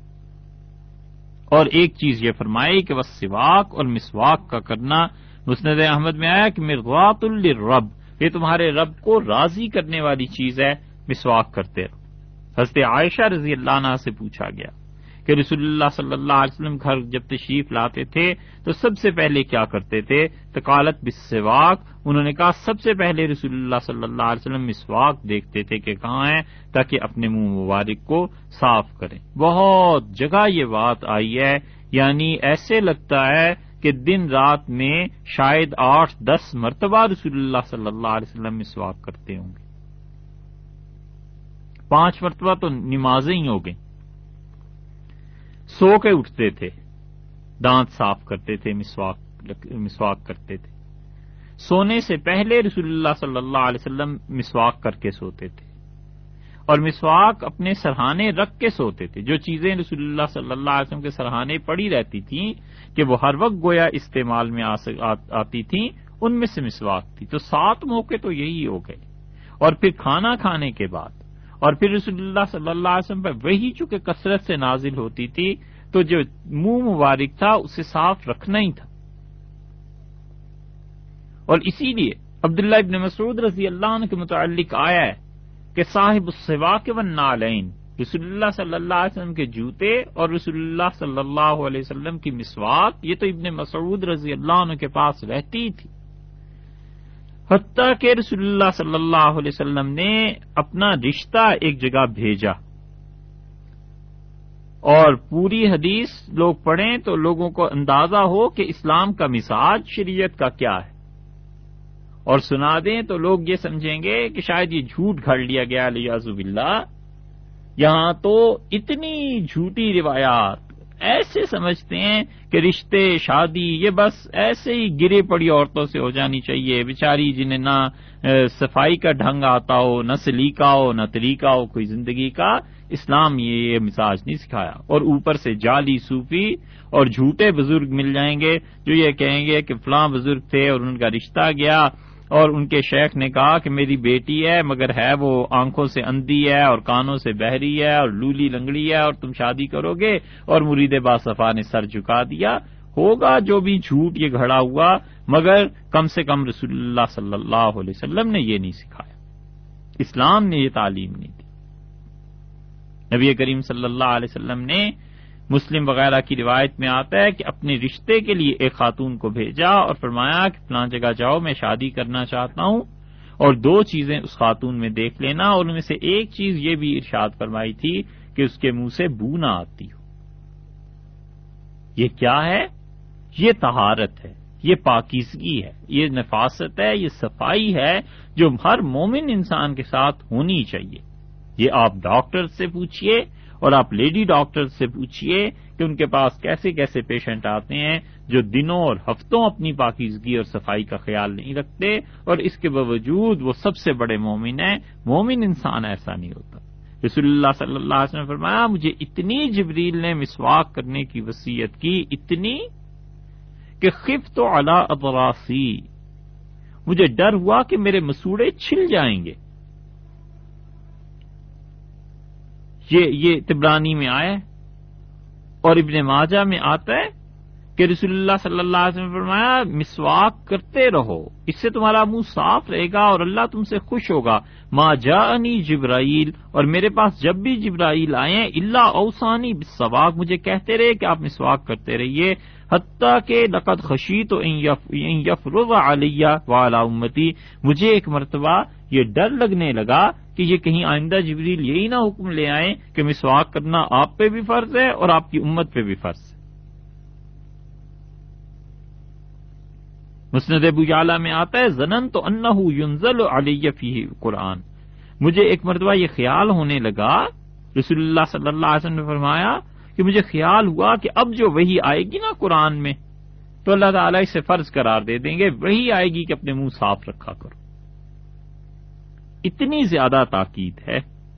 Speaker 1: اور ایک چیز یہ فرمائی کہ بس سواک اور مسواک کا کرنا۔ مسند احمد میں آیا کہ مرضات للرب، یہ تمہارے رب کو راضی کرنے والی چیز ہے، مسواک کرتے رہو۔ حضرت عائشہ رضی اللہ عنہ سے پوچھا گیا کہ رسول اللہ صلی اللہ علیہ وسلم گھر جب تشریف لاتے تھے تو سب سے پہلے کیا کرتے تھے؟ تو قالت بالسواک، انہوں نے کہا سب سے پہلے رسول اللہ صلی اللہ علیہ وسلم مسواک دیکھتے تھے کہ کہاں ہے، تاکہ اپنے منہ مبارک کو صاف کریں۔ بہت جگہ یہ بات آئی ہے، یعنی ایسے لگتا ہے کہ دن رات میں شاید آٹھ دس مرتبہ رسول اللہ صلی اللہ علیہ وسلم مسواک کرتے ہوں گے، پانچ مرتبہ تو نمازیں ہی ہو گئیں۔ سو کے اٹھتے تھے، دانت صاف کرتے تھے، مسواک مسواک کرتے تھے۔ سونے سے پہلے رسول اللہ صلی اللہ علیہ وسلم مسواک کر کے سوتے تھے، اور مسواک اپنے سرہانے رکھ کے سوتے تھے۔ جو چیزیں رسول اللہ صلی اللہ علیہ وسلم کے سرہانے پڑی رہتی تھیں کہ وہ ہر وقت گویا استعمال میں آتی تھیں، ان میں سے مسواک تھی۔ تو سات موقع تو یہی ہو گئے، اور پھر کھانا کھانے کے بعد، اور پھر رسول اللہ صلی اللہ علیہ وسلم پر وہی چونکہ کثرت سے نازل ہوتی تھی تو جو منہ مبارک تھا اسے صاف رکھنا ہی تھا۔ اور اسی لیے عبداللہ ابن مسعود رضی اللہ عنہ کے متعلق آیا ہے کہ صاحب السواک والنعلین، رسول اللہ صلی اللہ علیہ وسلم کے جوتے اور رسول اللہ صلی اللہ علیہ وسلم کی مسواک، یہ تو ابن مسعود رضی اللہ عنہ کے پاس رہتی تھی، حتیٰ کہ رسول اللہ صلی اللہ علیہ وسلم نے اپنا رشتہ ایک جگہ بھیجا، اور پوری حدیث لوگ پڑھیں تو لوگوں کو اندازہ ہو کہ اسلام کا مزاج شریعت کا کیا ہے، اور سنا دیں تو لوگ یہ سمجھیں گے کہ شاید یہ جھوٹ گھڑ لیا گیا علیہ باللہ۔ یہاں تو اتنی جھوٹی روایات، ایسے سمجھتے ہیں کہ رشتے شادی یہ بس ایسے ہی گرے پڑی عورتوں سے ہو جانی چاہیے، بیچاری جنہیں نہ صفائی کا ڈھنگ آتا ہو، نہ سلیقہ ہو، نہ طریقہ ہو کوئی زندگی کا۔ اسلام یہ یہ مزاج نہیں سکھایا، اور اوپر سے جعلی صوفی اور جھوٹے بزرگ مل جائیں گے جو یہ کہیں گے کہ فلاں بزرگ تھے اور ان کا رشتہ گیا، اور ان کے شیخ نے کہا کہ میری بیٹی ہے مگر ہے وہ آنکھوں سے اندھی ہے اور کانوں سے بہری ہے اور لولی لنگڑی ہے، اور تم شادی کرو گے، اور مرید باصفا نے سر جھکا دیا۔ ہوگا جو بھی جھوٹ یہ گھڑا ہوا، مگر کم سے کم رسول اللہ صلی اللہ علیہ وسلم نے یہ نہیں سکھایا۔ اسلام نے یہ تعلیم نہیں دی. نبی کریم صلی اللہ علیہ وسلم نے مسلم وغیرہ کی روایت میں آتا ہے کہ اپنے رشتے کے لیے ایک خاتون کو بھیجا اور فرمایا کہ فلاں جگہ جاؤ، میں شادی کرنا چاہتا ہوں، اور دو چیزیں اس خاتون میں دیکھ لینا، اور ان میں سے ایک چیز یہ بھی ارشاد فرمائی تھی کہ اس کے منہ سے بو نہ آتی ہو. یہ کیا ہے؟ یہ طہارت ہے، یہ پاکیزگی ہے، یہ نفاست ہے، یہ صفائی ہے جو ہر مومن انسان کے ساتھ ہونی چاہیے. یہ آپ ڈاکٹر سے پوچھئے اور آپ لیڈی ڈاکٹر سے پوچھئے کہ ان کے پاس کیسے کیسے پیشنٹ آتے ہیں جو دنوں اور ہفتوں اپنی پاکیزگی اور صفائی کا خیال نہیں رکھتے، اور اس کے باوجود وہ سب سے بڑے مومن ہیں. مومن انسان ایسا نہیں ہوتا. رسول اللہ صلی اللہ علیہ وسلم نے فرمایا مجھے اتنی جبریل نے مسواک کرنے کی وصیت کی، اتنی کہ خفت علی اضراسی، مجھے ڈر ہوا کہ میرے مسوڑے چھل جائیں گے. یہ یہ طبرانی میں آیا ہے، اور ابن ماجہ میں آتا ہے کہ رسول اللہ صلی اللہ علیہ وسلم نے فرمایا مسواک کرتے رہو، اس سے تمہارا منہ صاف رہے گا اور اللہ تم سے خوش ہوگا. ما جاءنی جبرائیل، اور میرے پاس جب بھی جبرائیل آئے الا اوصانی بالسواک، مجھے کہتے رہے کہ آپ مسواک کرتے رہیے، حتیٰ کہ لقد خشیت ان یفرض علی وعلی امتی، مجھے ایک مرتبہ یہ ڈر لگنے لگا کہ یہ کہیں آئندہ جبریل یہی نہ حکم لے آئیں کہ مسواک کرنا آپ پہ بھی فرض ہے اور آپ کی امت پہ بھی فرض ہے. مسند ابو یعلا میں آتا ہے ظننت انہ ینزل علی فیہ قرآن، مجھے ایک مرتبہ یہ خیال ہونے لگا، رسول اللہ صلی اللہ علیہ وسلم نے فرمایا کہ مجھے خیال ہوا کہ اب جو وحی آئے گی نا قرآن میں تو اللہ تعالیٰ اسے فرض قرار دے دیں گے، وحی آئے گی کہ اپنے منہ صاف رکھا کرو. اتنی زیادہ تاکید ہے.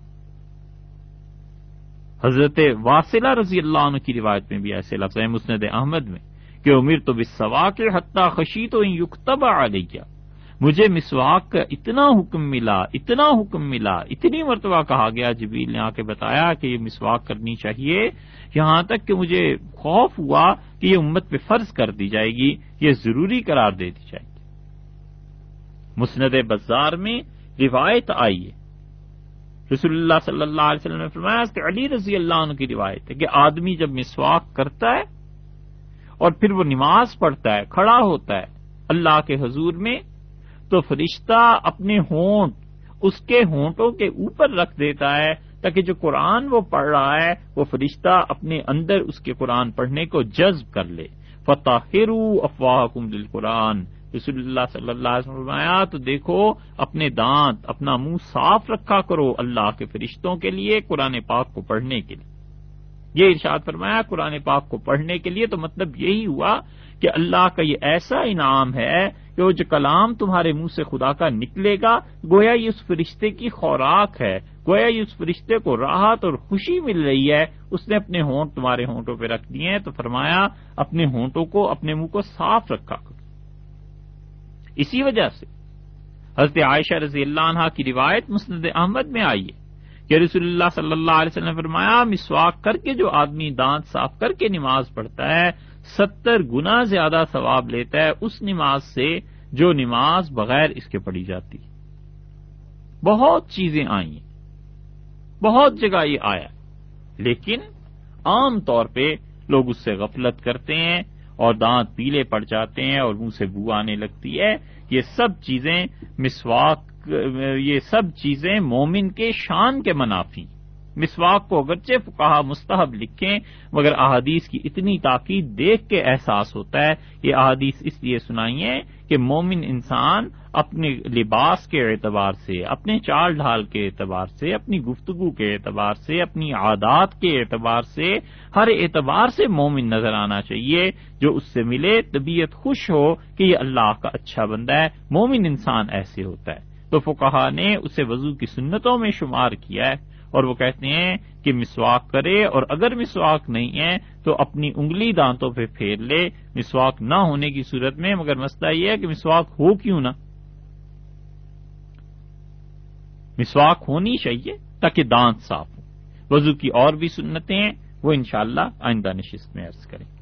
Speaker 1: حضرت واصلہ رضی اللہ عنہ کی روایت میں بھی ایسے لفظ ہیں مسند احمد میں کہ امرت بالسواک حتی خشیت ان یکتب علیہ، مجھے مسواک کا اتنا حکم ملا اتنا حکم ملا اتنی مرتبہ کہا گیا، جبریل نے آ کے بتایا کہ یہ مسواک کرنی چاہیے، یہاں تک کہ مجھے خوف ہوا کہ یہ امت پہ فرض کر دی جائے گی، یہ ضروری قرار دے دی جائے گی. مسند بزار میں روایت آئی ہے، رسول اللہ صلی اللہ علیہ وسلم نے فرمایا کہ علی رضی اللہ عنہ کی روایت ہے کہ آدمی جب مسواک کرتا ہے اور پھر وہ نماز پڑھتا ہے، کھڑا ہوتا ہے اللہ کے حضور میں، تو فرشتہ اپنے ہونٹ اس کے ہونٹوں کے اوپر رکھ دیتا ہے تاکہ جو قرآن وہ پڑھ رہا ہے وہ فرشتہ اپنے اندر اس کے قرآن پڑھنے کو جذب کر لے. فطہروا افواہکم للقرآن، رسول اللہ صلی اللہ علیہ وسلم فرمایا تو دیکھو اپنے دانت اپنا منہ صاف رکھا کرو اللہ کے فرشتوں کے لیے قرآن پاک کو پڑھنے کے لیے. یہ ارشاد فرمایا قرآن پاک کو پڑھنے کے لیے، تو مطلب یہی ہوا کہ اللہ کا یہ ایسا انعام ہے کہ وہ جو کلام تمہارے منہ سے خدا کا نکلے گا گویا یہ اس فرشتے کی خوراک ہے، گویا یہ اس فرشتے کو راحت اور خوشی مل رہی ہے، اس نے اپنے ہونٹ تمہارے ہونٹوں پہ رکھ دیے ہیں. تو فرمایا اپنے ہونٹوں کو اپنے منہ کو صاف رکھا کرو. اسی وجہ سے حضرت عائشہ رضی اللہ عنہا کی روایت مسند احمد میں آئی ہے کہ رسول اللہ صلی اللہ علیہ وسلم نے فرمایا مسواک کر کے جو آدمی دانت صاف کر کے نماز پڑھتا ہے ستر گنا زیادہ ثواب لیتا ہے اس نماز سے جو نماز بغیر اس کے پڑھی جاتی. بہت چیزیں آئی ہیں، بہت جگہ یہ آیا، لیکن عام طور پہ لوگ اس سے غفلت کرتے ہیں اور دانت پیلے پڑ جاتے ہیں اور منہ سے بو آنے لگتی ہے. یہ سب چیزیں مسواک یہ سب چیزیں مومن کے شان کے منافی. مسواک کو اگرچہ فقہا مستحب لکھیں مگر احادیث کی اتنی تاکید دیکھ کے احساس ہوتا ہے. یہ احادیث اس لیے سنائی ہیں کہ مومن انسان اپنے لباس کے اعتبار سے، اپنے چال ڈھال کے اعتبار سے، اپنی گفتگو کے اعتبار سے، اپنی عادات کے اعتبار سے، ہر اعتبار سے مومن نظر آنا چاہیے. جو اس سے ملے طبیعت خوش ہو کہ یہ اللہ کا اچھا بندہ ہے. مومن انسان ایسے ہوتا ہے. تو فقہا نے اسے وضو کی سنتوں میں شمار کیا ہے اور وہ کہتے ہیں کہ مسواک کرے، اور اگر مسواک نہیں ہے تو اپنی انگلی دانتوں پہ پھیر لے مسواک نہ ہونے کی صورت میں. مگر مسئلہ یہ ہے کہ مسواک ہو کیوں نہ، مسواک ہونی چاہیے تاکہ دانت صاف ہو. وضو کی اور بھی سنتیں ہیں وہ انشاءاللہ آئندہ نشست میں عرض کریں.